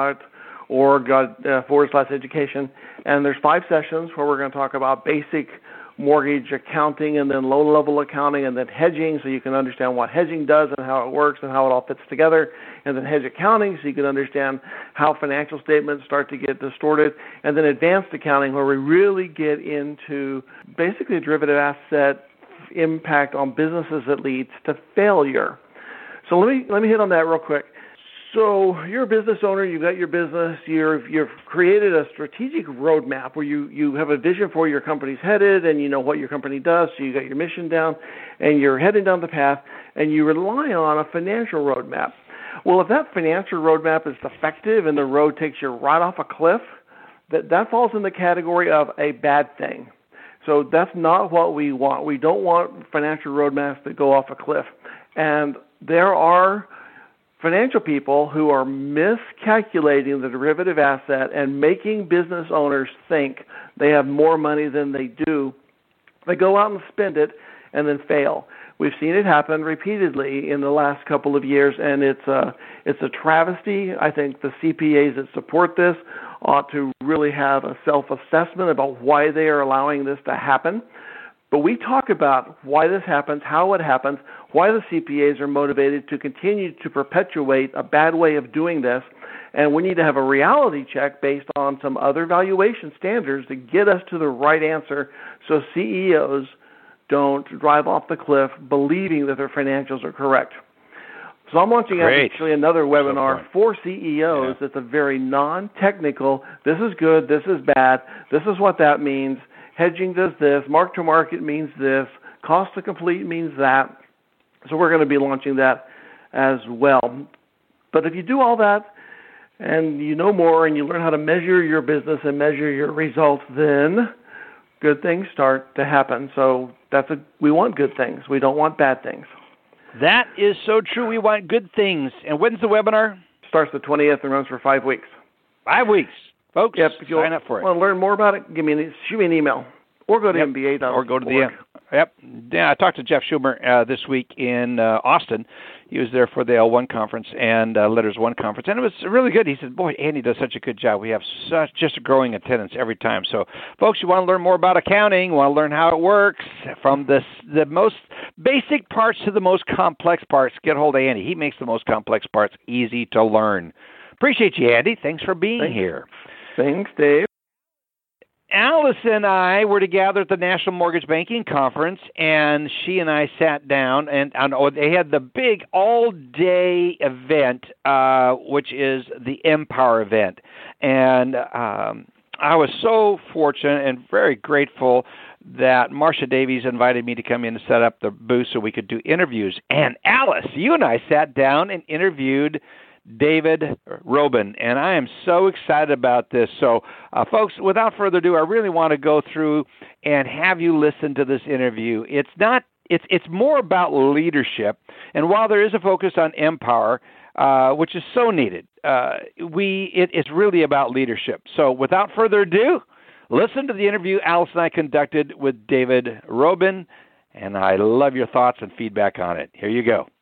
mba.org/education. And there's 5 sessions where we're going to talk about basic mortgage accounting and then low-level accounting and then hedging so you can understand what hedging does and how it works and how it all fits together. And then hedge accounting so you can understand how financial statements start to get distorted. And then advanced accounting where we really get into basically a derivative asset impact on businesses that leads to failure. So let me hit on that real quick. So you're a business owner, you've got your business, you've created a strategic roadmap where you have a vision for where your company's headed and you know what your company does, so you got your mission down and you're heading down the path and you rely on a financial roadmap. Well, if that financial roadmap is defective and the road takes you right off a cliff, that falls in the category of a bad thing. So that's not what we want. We don't want financial roadmaps that go off a cliff. And there are financial people who are miscalculating the derivative asset and making business owners think they have more money than they do. They go out and spend it and then fail. We've seen it happen repeatedly in the last couple of years, and it's a travesty. I think the CPAs that support this ought to really have a self-assessment about why they are allowing this to happen. But we talk about why this happens, how it happens, why the CPAs are motivated to continue to perpetuate a bad way of doing this, and we need to have a reality check based on some other valuation standards to get us to the right answer so CEOs don't drive off the cliff believing that their financials are correct. So I'm launching actually another webinar for CEOs that's a very non-technical, this is good, this is bad, this is what that means, hedging does this, mark-to-market means this, cost to complete means that. So we're going to be launching that as well. But if you do all that and you know more and you learn how to measure your business and measure your results, then good things start to happen. So we want good things. We don't want bad things. That is so true. We want good things. And when's the webinar? Starts the 20th and runs for 5 weeks. 5 weeks. Folks, yep, if you sign up for it. Want to learn more about it, shoot me an email. Or go to MBA.org. Or go to the Yep. Yeah, I talked to Jeff Schumer this week in Austin. He was there for the L1 conference and Letters 1 conference, and it was really good. He said, boy, Andy does such a good job. We have just a growing attendance every time. So, folks, you want to learn more about accounting, want to learn how it works, from the most basic parts to the most complex parts, get hold of Andy. He makes the most complex parts easy to learn. Appreciate you, Andy. Thanks for being here. Thanks, Dave. Alice and I were together at the National Mortgage Banking Conference, and she and I sat down, and they had the big all-day event, which is the Empower event. And I was so fortunate and very grateful that Marcia Davies invited me to come in and set up the booth so we could do interviews. And Alice, you and I sat down and interviewed David Robin, and I am so excited about this. So, folks, without further ado, I really want to go through and have you listen to this interview. It's more about leadership, and while there is a focus on Empower, which is so needed, it's really about leadership. So, without further ado, listen to the interview Alice and I conducted with David Robin, and I love your thoughts and feedback on it. Here you go.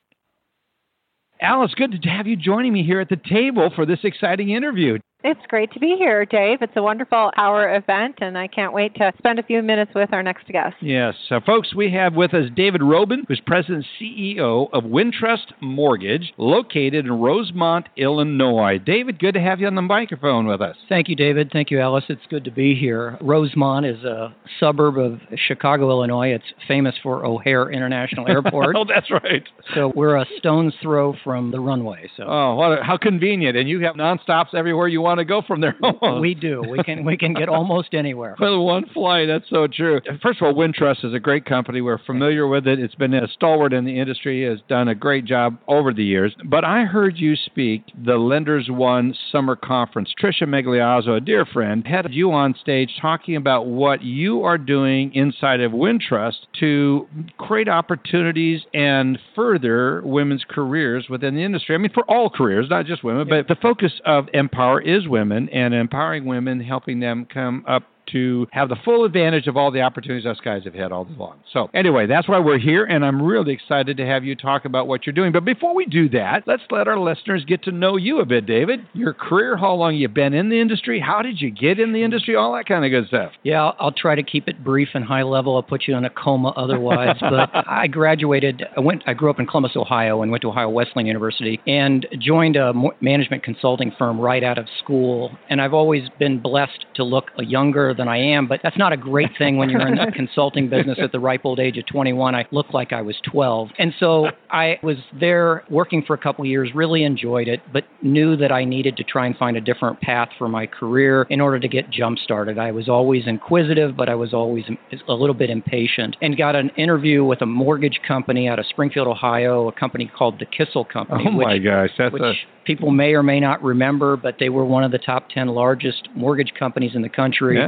Alice, good to have you joining me here at the table for this exciting interview. It's great to be here, Dave. It's a wonderful hour event, and I can't wait to spend a few minutes with our next guest. Yes. So, folks, we have with us David Robin, who's President and CEO of Wintrust Mortgage, located in Rosemont, Illinois. David, good to have you on the microphone with us. Thank you, David. Thank you, Alice. It's good to be here. Rosemont is a suburb of Chicago, Illinois. It's famous for O'Hare International Airport. Oh, that's right. So we're a stone's throw from the runway. So. Oh, how convenient. And you have nonstops everywhere you want to go from there. We do. We can get almost anywhere. With one flight. That's so true. First of all, Wintrust is a great company. We're familiar with it. It's been a stalwart in the industry, has done a great job over the years. But I heard you speak the Lenders One Summer Conference. Tricia Megliazzo, a dear friend, had you on stage talking about what you are doing inside of Wintrust to create opportunities and further women's careers within the industry. I mean, for all careers, not just women, but the focus of Empower is women, and empowering women, helping them come up to have the full advantage of all the opportunities us guys have had all along. So anyway, that's why we're here, and I'm really excited to have you talk about what you're doing. But before we do that, let's let our listeners get to know you a bit, David. Your career, how long you've been in the industry, how did you get in the industry, all that kind of good stuff. Yeah, I'll try to keep it brief and high level. I'll put you in a coma otherwise. But I graduated, I grew up in Columbus, Ohio, and went to Ohio Wesleyan University, and joined a management consulting firm right out of school. And I've always been blessed to look younger than I am, but that's not a great thing when you're in the consulting business at the ripe old age of 21. I looked like I was 12. And so I was there working for a couple of years, really enjoyed it, but knew that I needed to try and find a different path for my career in order to get jump-started. I was always inquisitive, but I was always a little bit impatient, and got an interview with a mortgage company out of Springfield, Ohio, a company called the Kissel Company. Oh, my gosh. People may or may not remember, but they were one of the top 10 largest mortgage companies in the country. Yes.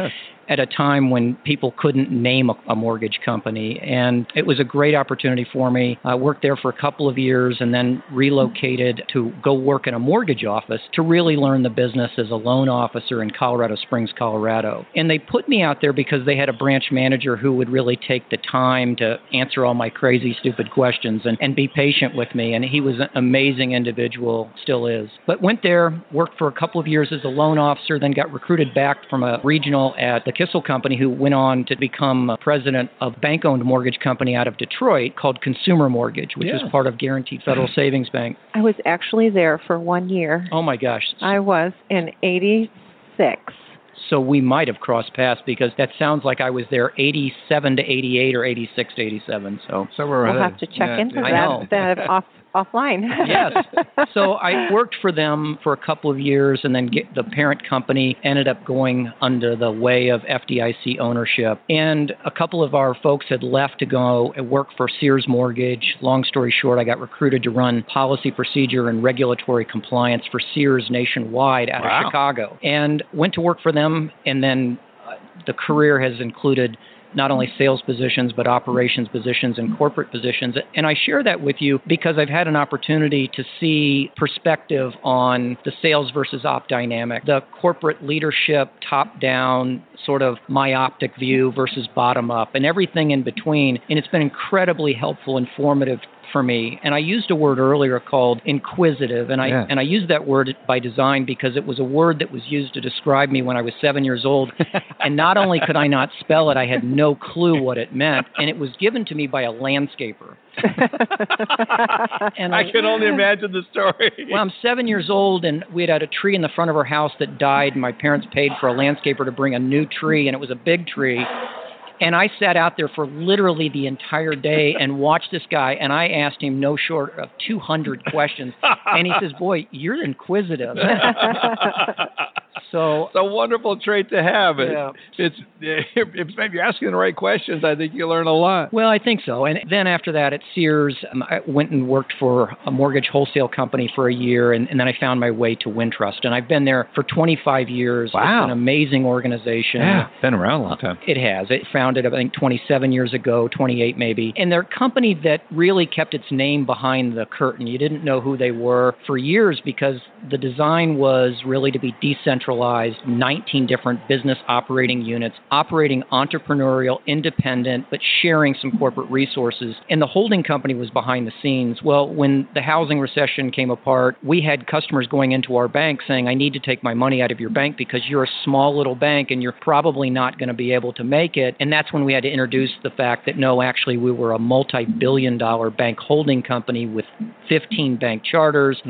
at a time when people couldn't name a mortgage company. And it was a great opportunity for me. I worked there for a couple of years and then relocated to go work in a mortgage office to really learn the business as a loan officer in Colorado Springs, Colorado. And they put me out there because they had a branch manager who would really take the time to answer all my crazy, stupid questions and be patient with me. And he was an amazing individual, still is. But went there, worked for a couple of years as a loan officer, then got recruited back from a regional at the Kissel Company, who went on to become president of a bank-owned mortgage company out of Detroit called Consumer Mortgage, which was part of Guaranteed Federal Savings Bank. I was actually there for 1 year. Oh, my gosh. I was in 86. So we might have crossed paths because that sounds like I was there 87 to 88 or 86 to 87. So we'll have to check into that offline. Yes. So I worked for them for a couple of years, and then the parent company ended up going under the way of FDIC ownership. And a couple of our folks had left to go and work for Sears Mortgage. Long story short, I got recruited to run policy, procedure, and regulatory compliance for Sears nationwide out of Chicago. And went to work for them, and then the career has included not only sales positions, but operations positions and corporate positions. And I share that with you because I've had an opportunity to see perspective on the sales versus op dynamic, the corporate leadership, top-down, sort of myopic view versus bottom-up, and everything in between. And it's been incredibly helpful, informative for me. And I used a word earlier called inquisitive, and I used that word by design because it was a word that was used to describe me when I was 7 years old. And not only could I not spell it, I had no clue what it meant, and it was given to me by a landscaper. And I can only imagine the story. Well, I'm 7 years old, and we had a tree in the front of our house that died. My parents paid for a landscaper to bring a new tree, and it was a big tree. And I sat out there for literally the entire day and watched this guy, and I asked him no short of 200 questions. And he says, "Boy, you're inquisitive." So it's a wonderful trait to have. If you're asking the right questions, I think you learn a lot. Well, I think so. And then after that at Sears, I went and worked for a mortgage wholesale company for a year, and then I found my way to Wintrust. And I've been there for 25 years. Wow. It's an amazing organization. Yeah, been around a long time. It has. It founded, I think, 27 years ago, 28 maybe. And they're a company that really kept its name behind the curtain. You didn't know who they were for years because the design was really to be decentralized, 19 different business operating units, operating entrepreneurial, independent, but sharing some corporate resources. And the holding company was behind the scenes. Well, when the housing recession came apart, we had customers going into our bank saying, "I need to take my money out of your bank because you're a small little bank and you're probably not going to be able to make it." And that's when we had to introduce the fact that, no, actually, we were a multi-billion-dollar bank holding company with 15 bank charters.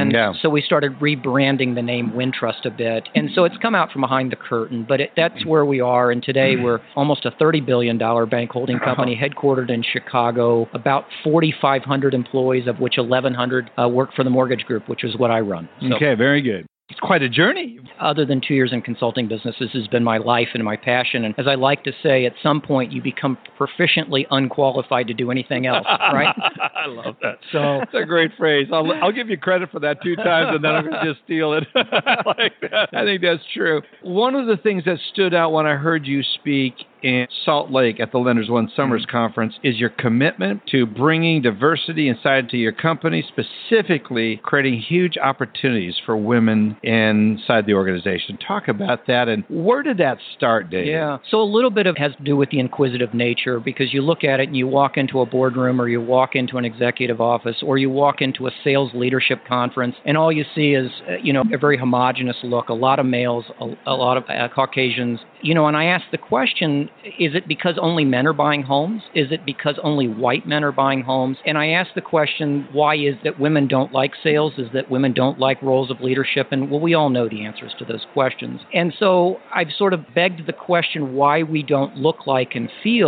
So we started rebranding the name Wintrust a bit. And so it's come out from behind the curtain, but that's where we are. And today we're almost a $30 billion bank holding company headquartered in Chicago, about 4,500 employees, of which 1,100 work for the mortgage group, which is what I run. So, okay, very good. It's quite a journey. Other than 2 years in consulting business, this has been my life and my passion. And as I like to say, at some point, you become proficiently unqualified to do anything else, right? I love that. So it's a great phrase. I'll give you credit for that 2 times, and then I'm going to just steal it. Like that. I think that's true. One of the things that stood out when I heard you speak in Salt Lake at the Lenders One Summers Conference is your commitment to bringing diversity inside to your company, specifically creating huge opportunities for women inside the organization. Talk about that, and where did that start, Dave? Yeah, so a little bit of it has to do with the inquisitive nature, because you look at it and you walk into a boardroom, or you walk into an executive office, or you walk into a sales leadership conference, and all you see is, a very homogenous look, a lot of males, a lot of Caucasians, and I ask the question, is it because only men are buying homes? Is it because only white men are buying homes? And I ask the question, why is that women don't like sales? Is that women don't like roles of leadership? And well, we all know the answers to those questions. And so I've sort of begged the question why we don't look like and feel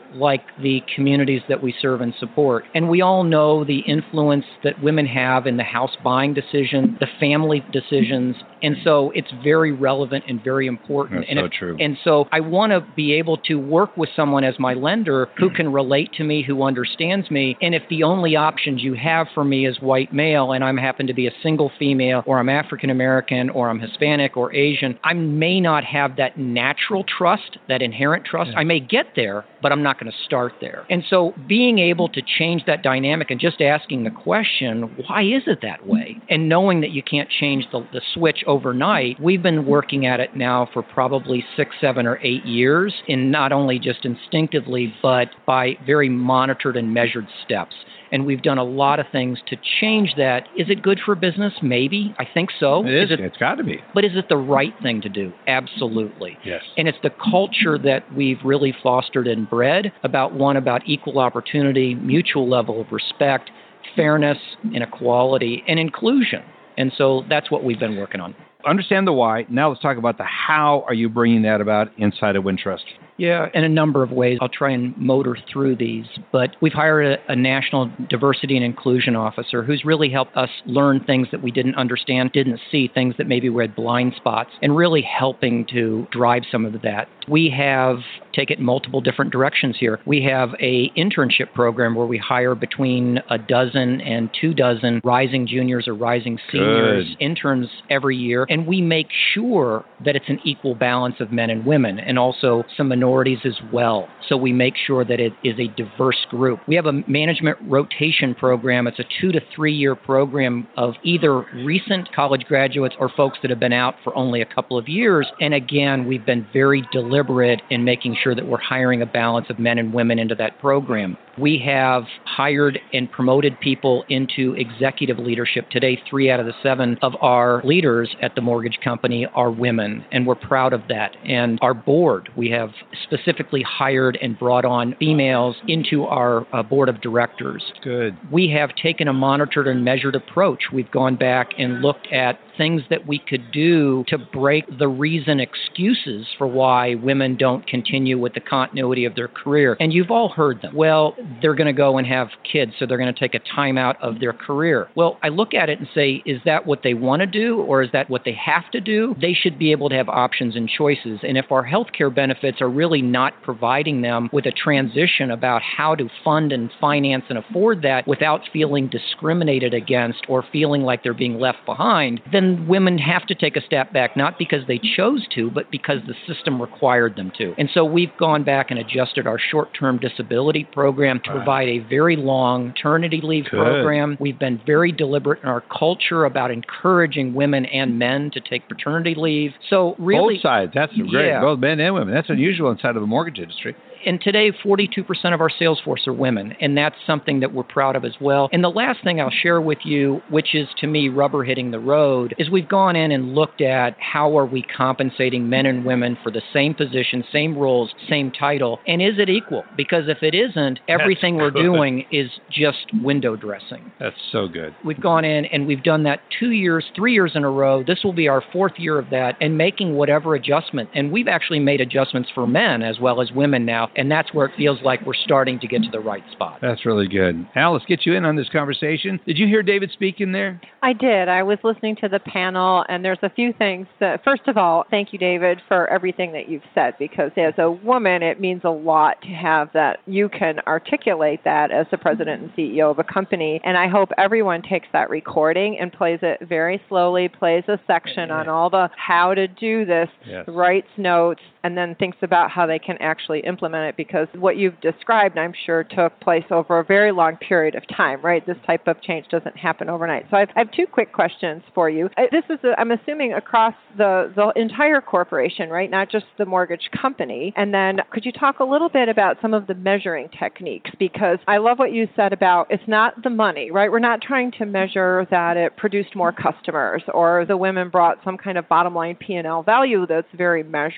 like the communities that we serve and support. And we all know the influence that women have in the house buying decision, the family decisions. And so it's very relevant and very important. That's true. And so I want to be able to work with someone as my lender who can relate to me, who understands me. And if the only options you have for me is white male and I happen to be a single female, or I'm African American, or I'm Hispanic or Asian, I may not have that natural trust, that inherent trust. I may get there, but I'm not going to start there. And so being able to change that dynamic and just asking the question, why is it that way? And knowing that you can't change the switch overnight, we've been working at it now for probably 6, 7, or 8 years, in not only just instinctively, but by very monitored and measured steps. And we've done a lot of things to change that. Is it good for business? Maybe. I think so. It is. It's got to be. But is it the right thing to do? Absolutely. Yes. And it's the culture that we've really fostered and bred about equal opportunity, mutual level of respect, fairness, and equality, and inclusion. And so that's what we've been working on. Understand the why. Now let's talk about the how are you bringing that about inside of Wintrust? Yeah, in a number of ways. I'll try and motor through these. But we've hired a national diversity and inclusion officer who's really helped us learn things that we didn't understand, didn't see, things that maybe we had blind spots, and really helping to drive some of that. We have taken multiple different directions here. We have a internship program where we hire between a dozen and 24 rising juniors or rising seniors, interns every year, and we make sure that it's an equal balance of men and women, and also some minorities as well. So we make sure that it is a diverse group. We have a management rotation program. It's a 2 to 3 year program of either recent college graduates or folks that have been out for only a couple of years. And again, we've been very deliberate in making sure that we're hiring a balance of men and women into that program. We have hired and promoted people into executive leadership. Today, 3 out of the 7 of our leaders at the mortgage company are women, and we're proud of that. And our board, we have specifically hired and brought on females into our board of directors. Good. We have taken a monitored and measured approach. We've gone back and looked at things that we could do to break the excuses for why women don't continue with the continuity of their career. And you've all heard them. Well, they're going to go and have kids, so they're going to take a time out of their career. Well, I look at it and say, is that what they want to do, or is that what they have to do? They should be able to have options and choices. And if our healthcare benefits are really not providing them with a transition about how to fund and finance and afford that without feeling discriminated against or feeling like they're being left behind, then women have to take a step back, not because they chose to, but because the system required them to. And so we've gone back and adjusted our short-term disability program to provide a very long maternity leave program. We've been very deliberate in our culture about encouraging women and men to take paternity leave. So really, both sides. That's great. Yeah. Both men and women. That's unusual inside of the mortgage industry. And today, 42% of our sales force are women, and that's something that we're proud of as well. And the last thing I'll share with you, which is to me rubber hitting the road, is we've gone in and looked at how are we compensating men and women for the same position, same roles, same title, and is it equal? Because if it isn't, everything we're doing is just window dressing. That's so good. We've gone in and we've done that 2 years, 3 years in a row. This will be our 4th year of that, and making whatever adjustment. And we've actually made adjustments for men as well as women now. And that's where it feels like we're starting to get to the right spot. That's really good. Al, let's get you in on this conversation. Did you hear David speak in there? I did. I was listening to the panel, and there's a few things that, first of all, thank you, David, for everything that you've said, because as a woman, it means a lot to have that you can articulate that as the president and CEO of a company. And I hope everyone takes that recording and plays it very slowly, plays a section on all the how to do this, writes notes, and then thinks about how they can actually implement it, because what you've described, I'm sure, took place over a very long period of time, right? This type of change doesn't happen overnight. So I have 2 quick questions for you. This is, I'm assuming, across the entire corporation, right? Not just the mortgage company. And then could you talk a little bit about some of the measuring techniques? Because I love what you said about it's not the money, right? We're not trying to measure that it produced more customers or the women brought some kind of bottom line P&L value that's very measurable, right?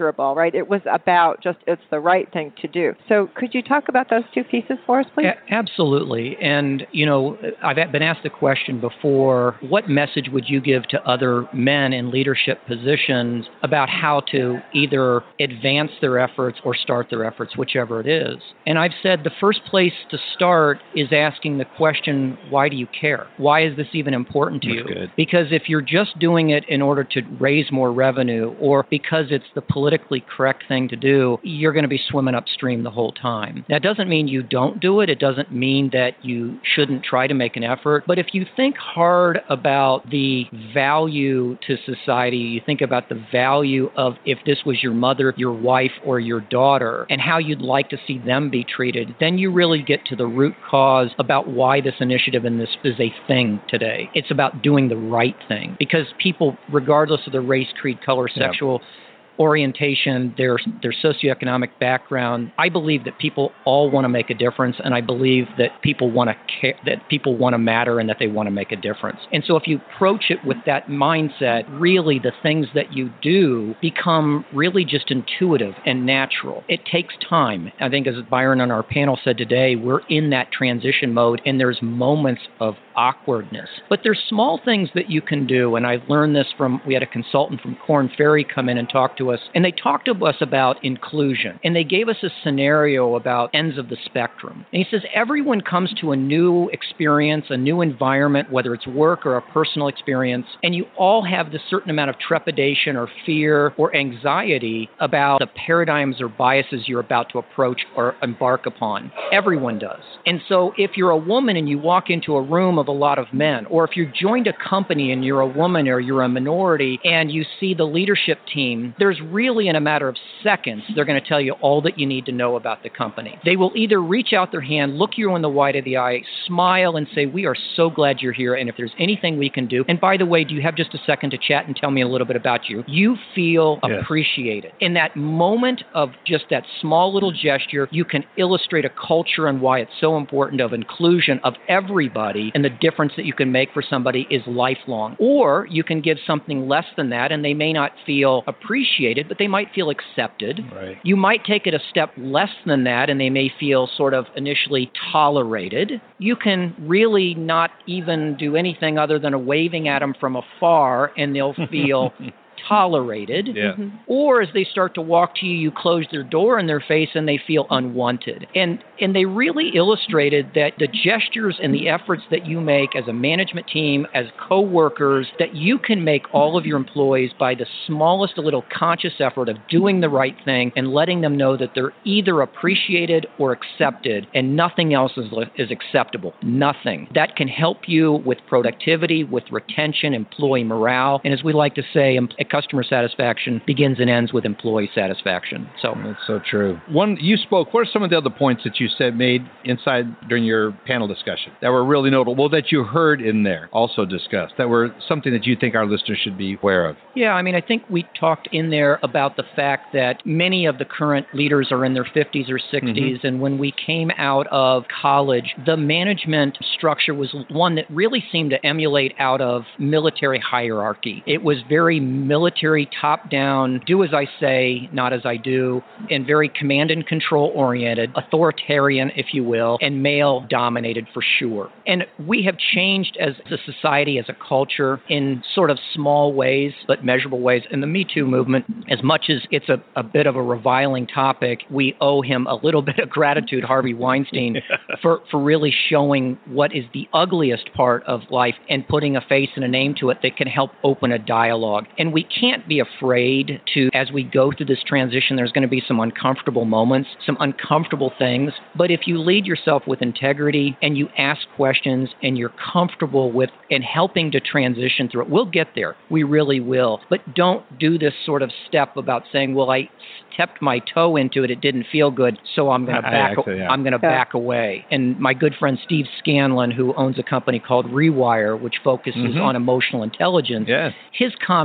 right? It was about just it's the right thing to do. So could you talk about those two pieces for us, please? Absolutely. And, I've been asked the question before, what message would you give to other men in leadership positions about how to either advance their efforts or start their efforts, whichever it is? And I've said the first place to start is asking the question, why do you care? Why is this even important to you? Good. Because if you're just doing it in order to raise more revenue or because it's the politically correct thing to do, you're going to be swimming upstream the whole time. That doesn't mean you don't do it. It doesn't mean that you shouldn't try to make an effort. But if you think hard about the value to society, you think about the value of if this was your mother, your wife, or your daughter, and how you'd like to see them be treated, then you really get to the root cause about why this initiative and this is a thing today. It's about doing the right thing because people, regardless of their race, creed, color, sexual orientation, their socioeconomic background, I believe that people all want to make a difference, and I believe that people want to care, that people want to matter, and that they want to make a difference. And so if you approach it with that mindset, really the things that you do become really just intuitive and natural. It takes time. I think as Byron on our panel said today, we're in that transition mode, and there's moments of awkwardness. But there's small things that you can do, and I've learned this we had a consultant from Korn Ferry come in and talk to us, and they talked to us about inclusion, and they gave us a scenario about ends of the spectrum. And he says everyone comes to a new experience, a new environment, whether it's work or a personal experience, and you all have this certain amount of trepidation or fear or anxiety about the paradigms or biases you're about to approach or embark upon. Everyone does. And so if you're a woman and you walk into a room of a lot of men, or if you joined a company and you're a woman or you're a minority and you see the leadership team, there's really in a matter of seconds, they're going to tell you all that you need to know about the company. They will either reach out their hand, look you in the white of the eye, smile and say, we are so glad you're here, and if there's anything we can do, and by the way, do you have just a second to chat and tell me a little bit about you? You feel appreciated. In that moment of just that small little gesture, you can illustrate a culture and why it's so important of inclusion of everybody, and the difference that you can make for somebody is lifelong. Or you can give something less than that, and they may not feel appreciated, but they might feel accepted. Right. You might take it a step less than that, and they may feel sort of initially tolerated. You can really not even do anything other than a waving at them from afar, and they'll feel tolerated. Yeah. Or as they start to walk to you, you close their door in their face and they feel unwanted. And they really illustrated that the gestures and the efforts that you make as a management team, as co-workers, that you can make all of your employees by the smallest little conscious effort of doing the right thing and letting them know that they're either appreciated or accepted, and nothing else is acceptable. Nothing. That can help you with productivity, with retention, employee morale, and as we like to say, customer satisfaction begins and ends with employee satisfaction. So that's so true. What are some of the other points that you made inside during your panel discussion that were really notable that you heard in there also discussed, that were something that you think our listeners should be aware of? Yeah, I think we talked in there about the fact that many of the current leaders are in their 50s or 60s, and when we came out of college, the management structure was one that really seemed to emulate out of military hierarchy. It was very military, top-down, do as I say, not as I do, and very command and control oriented, authoritarian, if you will, and male-dominated for sure. And we have changed as a society, as a culture, in sort of small ways, but measurable ways. And the Me Too movement, as much as it's a bit of a reviling topic, we owe him a little bit of gratitude, Harvey Weinstein, for really showing what is the ugliest part of life and putting a face and a name to it that can help open a dialogue. And we can't be afraid to, as we go through this transition, there's going to be some uncomfortable moments, some uncomfortable things. But if you lead yourself with integrity and you ask questions and you're comfortable with and helping to transition through it, we'll get there. We really will. But don't do this sort of step about saying, well, I stepped my toe into it, it didn't feel good, so I'm going to back away. And my good friend Steve Scanlon, who owns a company called Rewire, which focuses on emotional intelligence, his comment, which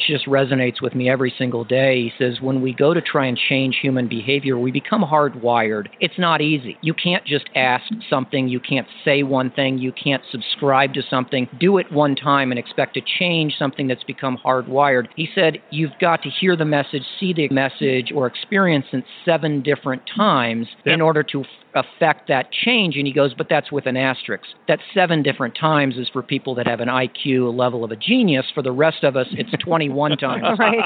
just resonates with me every single day. He says, when we go to try and change human behavior, we become hardwired. It's not easy. You can't just ask something. You can't say one thing. You can't subscribe to something, do it one time and expect to change something that's become hardwired. He said, you've got to hear the message, see the message, or experience it 7 different times in order to affect that change. And he goes, but that's with an asterisk. That 7 different times is for people that have an IQ level of a genius. For the rest of us, it's 21 times. Right.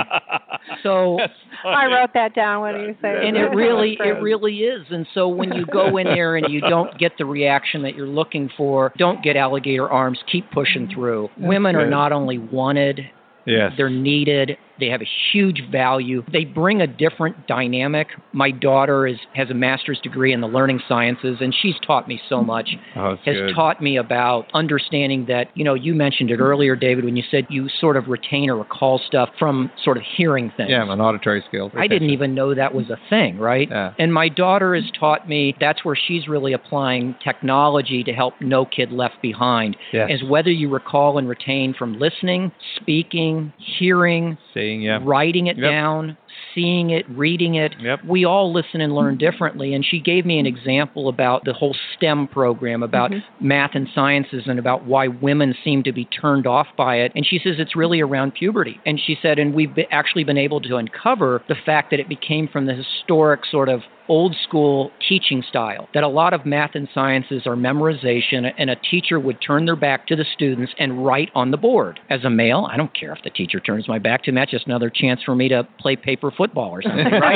So I wrote that down when you said it. And it really is. And so when you go in there and you don't get the reaction that you're looking for, don't get alligator arms, keep pushing through. Women are not only wanted, they're needed. They have a huge value. They bring a different dynamic. My daughter has a master's degree in the learning sciences, and she's taught me so much. Taught me about understanding that, you mentioned it earlier, David, when you said you sort of retain or recall stuff from sort of hearing things. Yeah, an auditory skill. I didn't even know that was a thing, right? Yeah. And my daughter has taught me that's where she's really applying technology to help No Kid Left Behind. Yes. Is whether you recall and retain from listening, speaking, hearing, writing it down, seeing it, reading it. We all listen and learn differently. And she gave me an example about the whole STEM program, about math and sciences, and about why women seem to be turned off by it. And she says it's really around puberty. And she said, and we've actually been able to uncover the fact that it became from the historic sort of old school teaching style, that a lot of math and sciences are memorization, and a teacher would turn their back to the students and write on the board. As a male, I don't care if the teacher turns my back to me. That's just another chance for me to play paper football or something, right?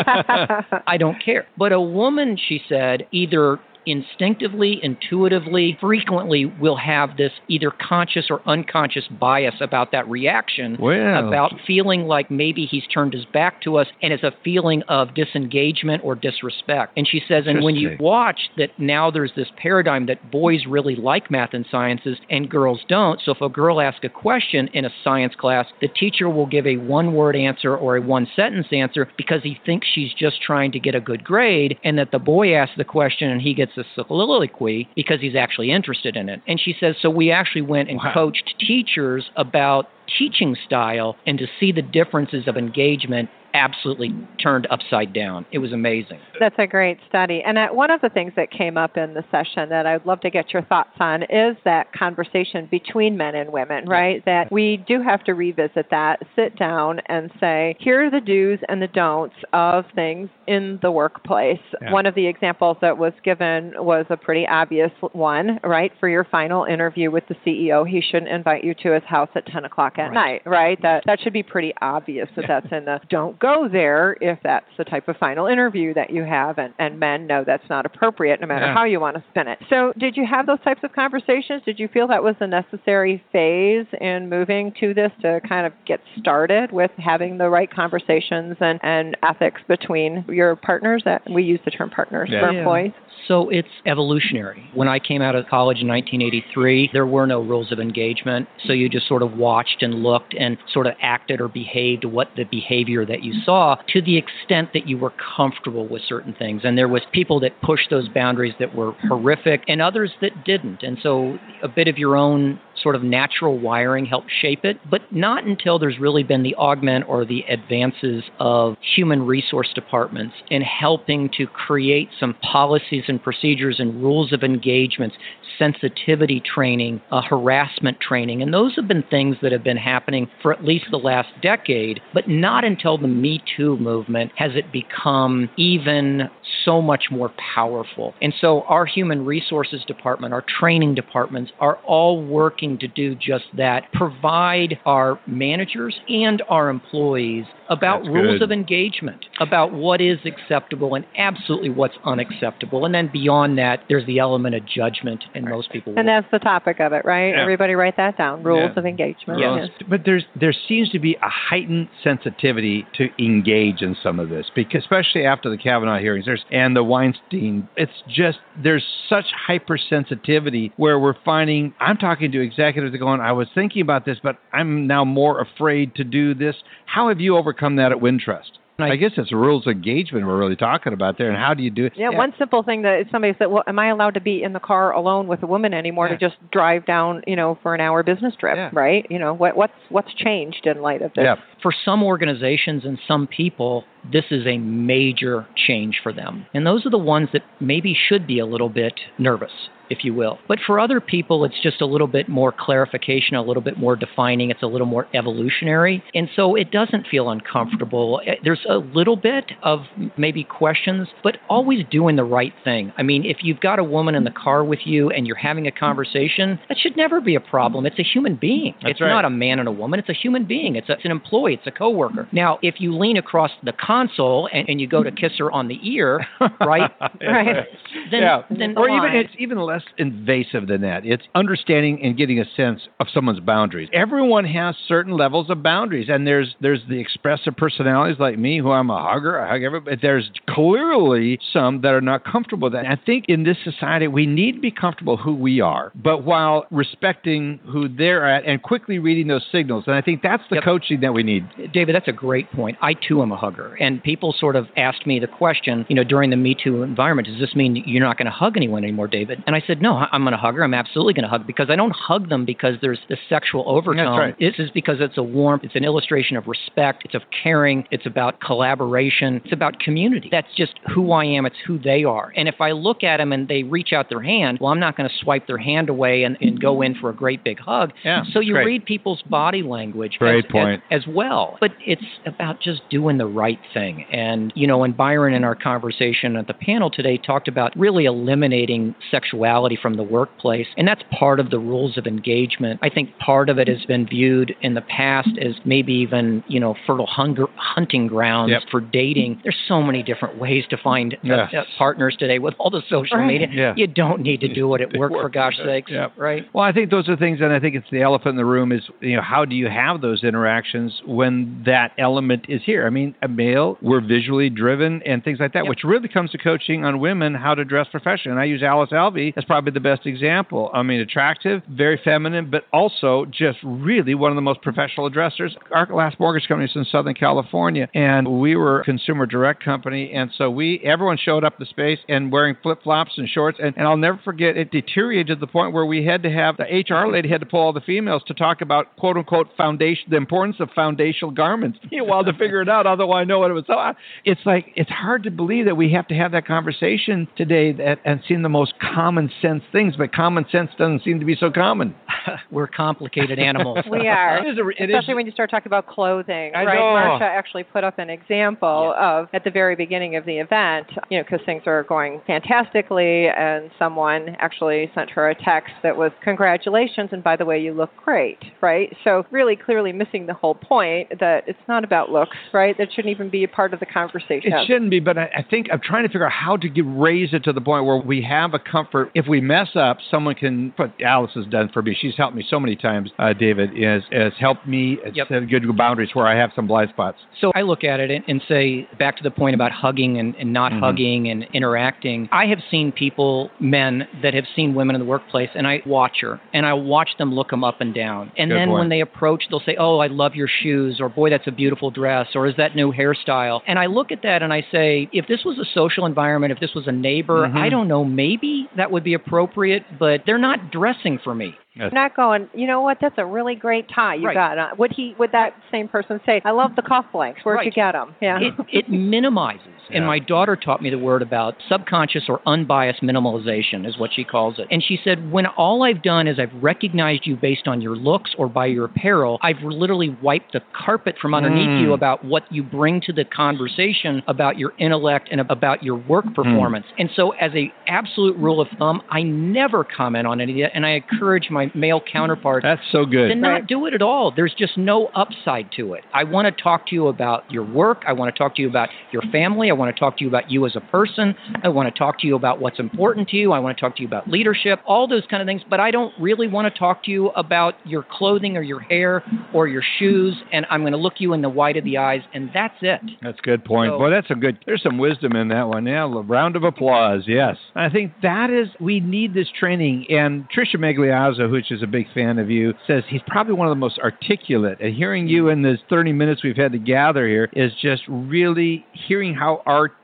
I don't care. But a woman, she said, either instinctively, intuitively, frequently will have this either conscious or unconscious bias about that reaction, about feeling like maybe he's turned his back to us, and it's a feeling of disengagement or disrespect. And she says, and when you watch that now there's this paradigm that boys really like math and sciences and girls don't. So if a girl asks a question in a science class, the teacher will give a 1-word answer or a 1-sentence answer because he thinks she's just trying to get a good grade, and that the boy asks the question and he gets a soliloquy because he's actually interested in it. And she says, so we actually went and coached teachers about teaching style, and to see the differences of engagement absolutely turned upside down. It was amazing. That's a great study. And one of the things that came up in the session that I'd love to get your thoughts on is that conversation between men and women, right? That we do have to revisit that, sit down and say, here are the do's and the don'ts of things in the workplace. One of the examples that was given was a pretty obvious one, right? For your final interview with the CEO, he shouldn't invite you to his house at 10 o'clock at night, right? That should be pretty obvious that that's in the don't go there if that's the type of final interview that you have, and men know that's not appropriate no matter how you want to spin it. So did you have those types of conversations? Did you feel that was a necessary phase in moving to this to kind of get started with having the right conversations and ethics between your partners? That we use the term partners for employees. So it's evolutionary. When I came out of college in 1983, there were no rules of engagement. So you just sort of watched and looked and sort of acted or behaved what the behavior that you saw to the extent that you were comfortable with certain things. And there was people that pushed those boundaries that were horrific and others that didn't. And so a bit of your own sort of natural wiring helped shape it, but not until there's really been the augment or the advances of human resource departments in helping to create some policies and procedures and rules of engagement, sensitivity training, harassment training. And those have been things that have been happening for at least the last decade, but not until the Me Too movement has it become even so much more powerful. And so our human resources department, our training departments are all working to do just that, provide our managers and our employees about rules of engagement, about what is acceptable and absolutely what's unacceptable. And then beyond that, there's the element of judgment, and most people And that's the topic of it, right? Yeah. Everybody write that down, rules of engagement. Yes. But there seems to be a heightened sensitivity to engage in some of this, because especially after the Kavanaugh hearings and the Weinstein, it's just there's such hypersensitivity where we're finding, I'm talking to executives that are going, I was thinking about this, but I'm now more afraid to do this. How have you overcome that at Wintrust? I guess it's rules of engagement we're really talking about there, and how do you do it? Yeah, one simple thing that somebody said, well, am I allowed to be in the car alone with a woman anymore to just drive down, for an hour business trip, right? What's changed in light of this? Yeah. For some organizations and some people, this is a major change for them. And those are the ones that maybe should be a little bit nervous, if you will. But for other people, it's just a little bit more clarification, a little bit more defining. It's a little more evolutionary. And so it doesn't feel uncomfortable. There's a little bit of maybe questions, but always doing the right thing. I mean, if you've got a woman in the car with you and you're having a conversation, that should never be a problem. It's a human being. It's not a man and a woman. It's a human being. It's an employee. It's a coworker. Now, if you lean across the console and you go to kiss her on the ear, right? Then or even it's even less invasive than that. It's understanding and getting a sense of someone's boundaries. Everyone has certain levels of boundaries, and there's the expressive personalities like me, who I'm a hugger. I hug everybody. There's clearly some that are not comfortable with that. And I think in this society, we need to be comfortable who we are, but while respecting who they're at and quickly reading those signals. And I think that's the coaching that we need. David, that's a great point. I, too, am a hugger. And people sort of asked me the question, during the Me Too environment, does this mean you're not going to hug anyone anymore, David? And I said, no, I'm going to hug her. I'm absolutely going to hug, because I don't hug them because there's this sexual overtone. That's right. This is because it's a warmth. It's an illustration of respect. It's of caring. It's about collaboration. It's about community. That's just who I am. It's who they are. And if I look at them and they reach out their hand, well, I'm not going to swipe their hand away and go in for a great big hug. Yeah, so you great. read people's body language as well. But it's about just doing the right thing. And, and Byron in our conversation at the panel today talked about really eliminating sexuality from the workplace. And that's part of the rules of engagement. I think part of it has been viewed in the past as maybe even, fertile hunting grounds for dating. There's so many different ways to find partners today with all the social media. Yeah. You don't need to do it at work, for gosh sakes. Yeah. Right? Well, I think those are things, and I think it's the elephant in the room is, how do you have those interactions when that element is here? I mean, a male, we're visually driven and things like that, which really comes to coaching on women how to dress professionally. And I use Alice Alvey as probably the best example. I mean, attractive, very feminine, but also just really one of the most professional dressers. Our last mortgage company is in Southern California, and we were a consumer direct company, and so everyone showed up the space and wearing flip-flops and shorts, and I'll never forget, it deteriorated to the point where we had to have, the HR lady had to pull all the females to talk about, quote-unquote, foundation, the importance of foundational garments, while to figure it out, although I know what it was. So it's like, it's hard to believe that we have to have that conversation today and seeing the most common sense things, but common sense doesn't seem to be so common. We're complicated animals. We are. Especially when you start talking about clothing. Right? Marsha actually put up an example of, at the very beginning of the event, because things are going fantastically, and someone actually sent her a text that was, congratulations, and by the way, you look great, right? So really clearly missing the whole point that it's not about looks, right? That shouldn't even be a part of the conversation. It shouldn't be, but I think I'm trying to figure out how to raise it to the point where we have a comfort. If we mess up, someone can, what Alice has done for me, she's helped me so many times, David, has helped me set good boundaries where I have some blind spots. So I look at it and say, back to the point about hugging and not hugging and interacting, I have seen people, men, that have seen women in the workplace, and I watch her, and I watch them look them up and down. And then when they approach, they'll say, oh, I love your shoes, or boy, that's a beautiful dress, or is that new hairstyle? And I look at that and I say, if this was a social environment, if this was a neighbor, I don't know, maybe that would be appropriate, but they're not dressing for me. Yes. Not going, you know what, that's a really great tie you got on. Would that same person say, I love the cufflinks, where'd you get them? Yeah. It minimizes. And my daughter taught me the word about subconscious or unbiased minimalization is what she calls it. And she said, when all I've done is I've recognized you based on your looks or by your apparel, I've literally wiped the carpet from underneath you about what you bring to the conversation, about your intellect and about your work performance. And so as a absolute rule of thumb, I never comment on any of that, and I encourage my male counterparts to not do it at all. There's just no upside to it. I want to talk to you about your work. I want to talk to you about your family. I want to talk to you about you as a person. I want to talk to you about what's important to you. I want to talk to you about leadership, all those kind of things. But I don't really want to talk to you about your clothing or your hair or your shoes. And I'm going to look you in the white of the eyes, and that's it. That's a good point. So, Boy, there's some wisdom in that one. Yeah, a round of applause. Yes. I think we need this training. And Tricia Magliazzo, which is a big fan of you, says he's probably one of the most articulate. And hearing you in this 30 minutes we've had to gather here is just really hearing how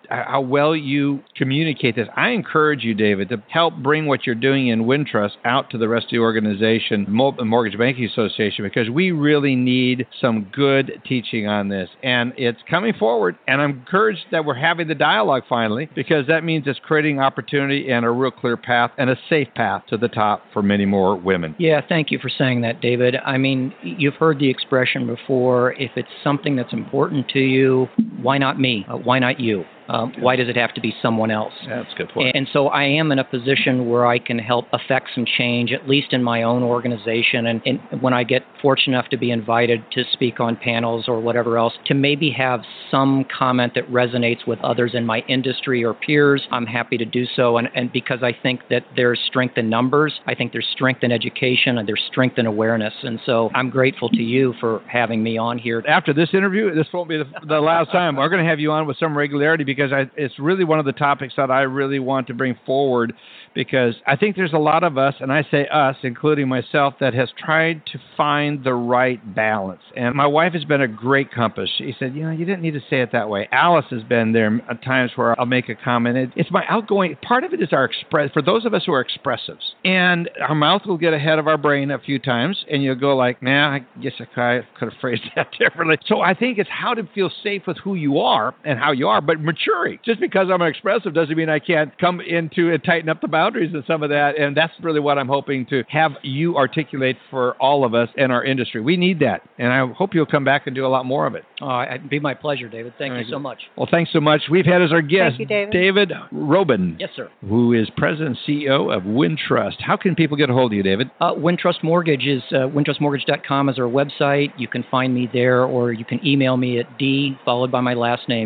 well you communicate this. I encourage you, David, to help bring what you're doing in Wintrust out to the rest of the organization, Mortgage Banking Association, because we really need some good teaching on this. And it's coming forward, and I'm encouraged that we're having the dialogue finally, because that means it's creating opportunity and a real clear path and a safe path to the top for many more women. Yeah, thank you for saying that, David. I mean, you've heard the expression before, if it's something that's important to you, why not me? Why not you? Why does it have to be someone else? That's a good point. And so I am in a position where I can help affect some change, at least in my own organization. And when I get fortunate enough to be invited to speak on panels or whatever else, to maybe have some comment that resonates with others in my industry or peers, I'm happy to do so. And because I think that there's strength in numbers, I think there's strength in education, and there's strength in awareness. And so I'm grateful to you for having me on here. After this interview, this won't be the last time. We're going to have you on with some regularity, because it's really one of the topics that I really want to bring forward, because I think there's a lot of us, and I say us, including myself, that has tried to find the right balance. And my wife has been a great compass. She said, you didn't need to say it that way. Alice has been there at times where I'll make a comment. It's my outgoing. Part of it is for those of us who are expressives. And our mouth will get ahead of our brain a few times, and you'll go like, I guess I could have phrased that differently. So I think it's how to feel safe with who you are and how you are, but maturing. Just because I'm expressive doesn't mean I can't come into and tighten up the boundaries of some of that. And that's really what I'm hoping to have you articulate for all of us in our industry. We need that. And I hope you'll come back and do a lot more of it. It'd be my pleasure, David. Thank you so much. Well, thanks so much. We've had as our guest Thank you, David Robin. Yes, sir. Who is President and CEO of Wintrust. How can people get a hold of you, David? Wintrust Mortgage is wintrustmortgage.com is our website. You can find me there, or you can email me at D followed by my last name,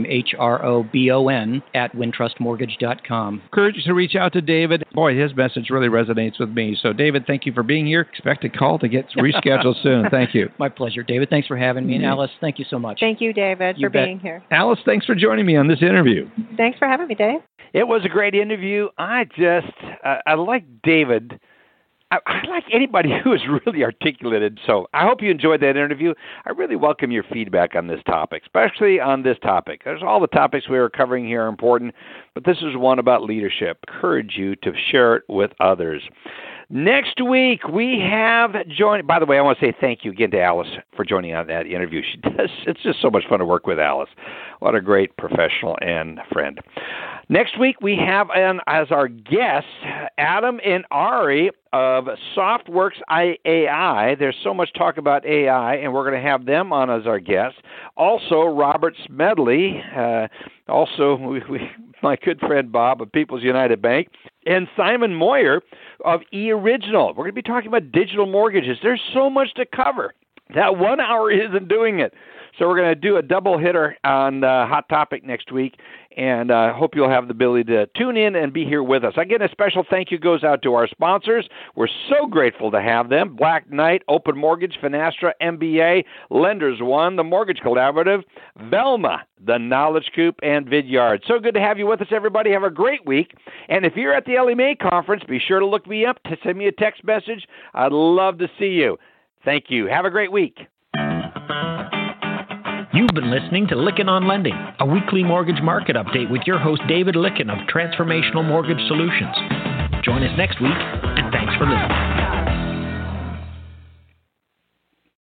HROBON @wintrustmortgage.com. Encourage you to reach out to David. Boy, his message really resonates with me. So, David, thank you for being here. Expect a call to get rescheduled soon. Thank you. My pleasure, David. Thanks for having me. And Alice, thank you so much. Thank you, David, for being here. Alice, thanks for joining me on this interview. Thanks for having me, Dave. It was a great interview. I like David. I like anybody who is really articulated. So I hope you enjoyed that interview. I really welcome your feedback on this topic, especially on this topic. There's all the topics we are covering here are important, but this is one about leadership. I encourage you to share it with others. Next week, we have joined. By the way, I want to say thank you again to Alice for joining on that interview. It's just so much fun to work with Alice. What a great professional and friend. Next week, we have as our guests Adam and Ari of SoftWorks AI. There's so much talk about AI, and we're going to have them on as our guests. Also, Robert Smedley, my good friend Bob of People's United Bank, and Simon Moyer of eOriginal. We're going to be talking about digital mortgages. There's so much to cover. That 1 hour isn't doing it. So we're going to do a double hitter on Hot Topic next week, and I hope you'll have the ability to tune in and be here with us. Again, a special thank you goes out to our sponsors. We're so grateful to have them: Black Knight, Open Mortgage, Finastra, MBA, Lenders One, the Mortgage Collaborative, Velma, the Knowledge Coop, and Vidyard. So good to have you with us, everybody. Have a great week. And if you're at the Ellie Mae Conference, be sure to look me up, to send me a text message. I'd love to see you. Thank you. Have a great week. You've been listening to Lykken on Lending, a weekly mortgage market update with your host David Lykken of Transformational Mortgage Solutions. Join us next week, and thanks for listening.